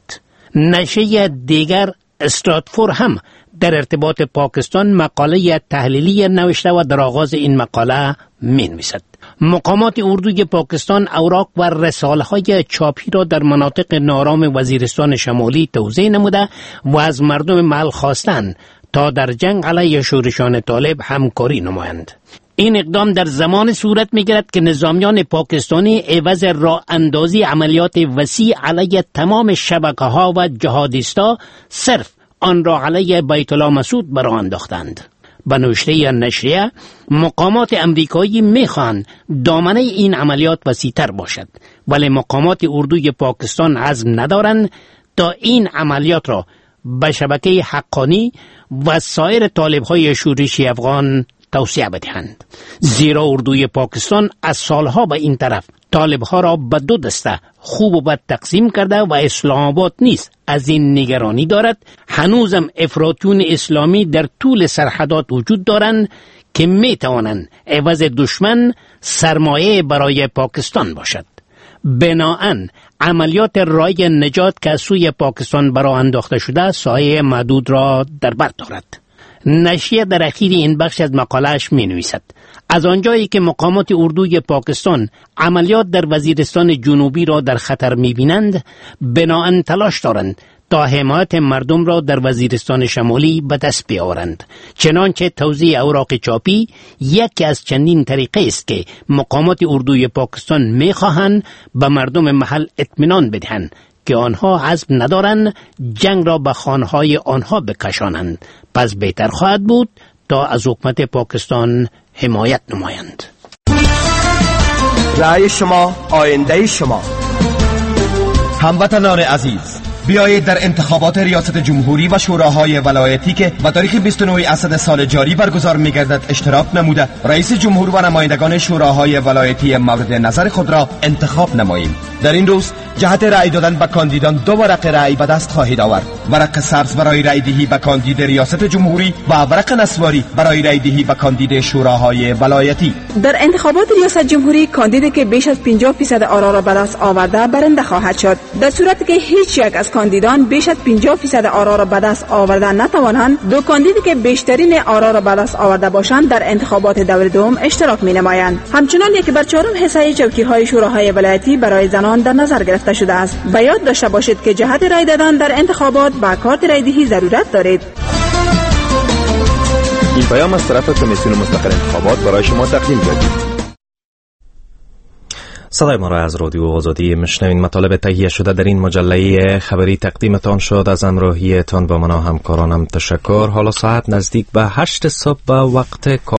نشریه دیگر استراتفور هم در ارتباط پاکستان مقاله تحلیلی نوشته و در آغاز این مقاله می نویسد مقامات اردوی پاکستان اوراق و رساله‌های چاپی را در مناطق نارام وزیرستان شمالی توزیع نموده و از مردم محل خواستند تا در جنگ علیه شورشان طالب همکاری نمایند. این اقدام در زمان صورت می‌گیرد که نظامیان پاکستانی عوض راه اندازی عملیات وسیع علیه تمام شبکه‌ها و جهادیستا صرف آن را علیه بیت الله مسعود برآ انداختند. به نوشته نشریه مقامات امریکایی می‌خواهند دامنه این عملیات وسیع‌تر باشد، ولی مقامات اردوی پاکستان عزم ندارند تا این عملیات را به شبکه حقانی و سایر طالب‌های شورشی افغان توسعه بدهند، زیرا اردوی پاکستان از سالها به این طرف طالب‌ها را به دو دسته خوب و بد تقسیم کرده و اسلام آباد نیز از این نگرانی دارد هنوزم افراطیون اسلامی در طول سرحدات وجود دارند که می توانند عوض دشمن سرمایه برای پاکستان باشد. بناهن عملیات رای نجات که سوی پاکستان برآ انداخته شده سایه محدود را در بر دارد. نشریه در اخیر این بخش از مقالهش می نویسد از آنجایی که مقامات اردوی پاکستان عملیات در وزیرستان جنوبی را در خطر می بینند، بناهن تلاش دارند تا حمایت مردم را در وزیرستان شمالی به دست بیاورند. چنانچه توزیع اوراق چاپی یکی از چندین طریقه است که مقامات اردوی پاکستان می خواهند به مردم محل اطمینان بدهند که آنها عزم ندارند جنگ را به خانه‌های آنها بکشانند، پس بهتر خواهد بود تا از حکومت پاکستان حمایت نمایند. رأی شما آینده شما. هموطنان عزیز، بیایید در انتخابات ریاست جمهوری و شوراهای ولایتی که به تاریخ بیست و نه اسد سال جاری برگزار می‌گردد اشتراک نموده رئیس جمهور و نمایندگان شوراهای ولایتی مورد نظر خود را انتخاب نماییم. در این روز جهت رأی دادن به کاندیدان دو ورق رأی به دست خواهید آورد. ورق سبز برای رأی دهی به کاندید ریاست جمهوری و ورق نسواری برای رأی دهی به کاندید شوراهای ولایتی. در انتخابات ریاست جمهوری کاندیدی که بیش از پنجاه درصد آرا را به دست آورده برنده خواهد شد. در صورتی که هیچ یک از کاندیدان بیش از پنجاه درصد آرا را به دست آورده نتوانند، دو کاندیدی که بیشترین آرا را به دست آورده باشند در انتخابات دور دوم اشتراک می‌نمایند. همچنین یک بر چهارم حصه چوکی‌های شوراهای ولایتی برای زنان در نظر گرفته شده است. به یاد داشته باشید که جهت رای دادن در انتخابات با کارت رای دهی ضرورت دارید. این پیام از طرف کمیسیون مستقل انتخابات برای شما تقدیم شد. صدای ما را از رادیو آزادی میشنوین. مطالب تهیه شده در این مجله خبری تقدیمتان شد. از همراهیتان با من و همکارانم تشکر. حالا ساعت نزدیک به هشت صبح به وقت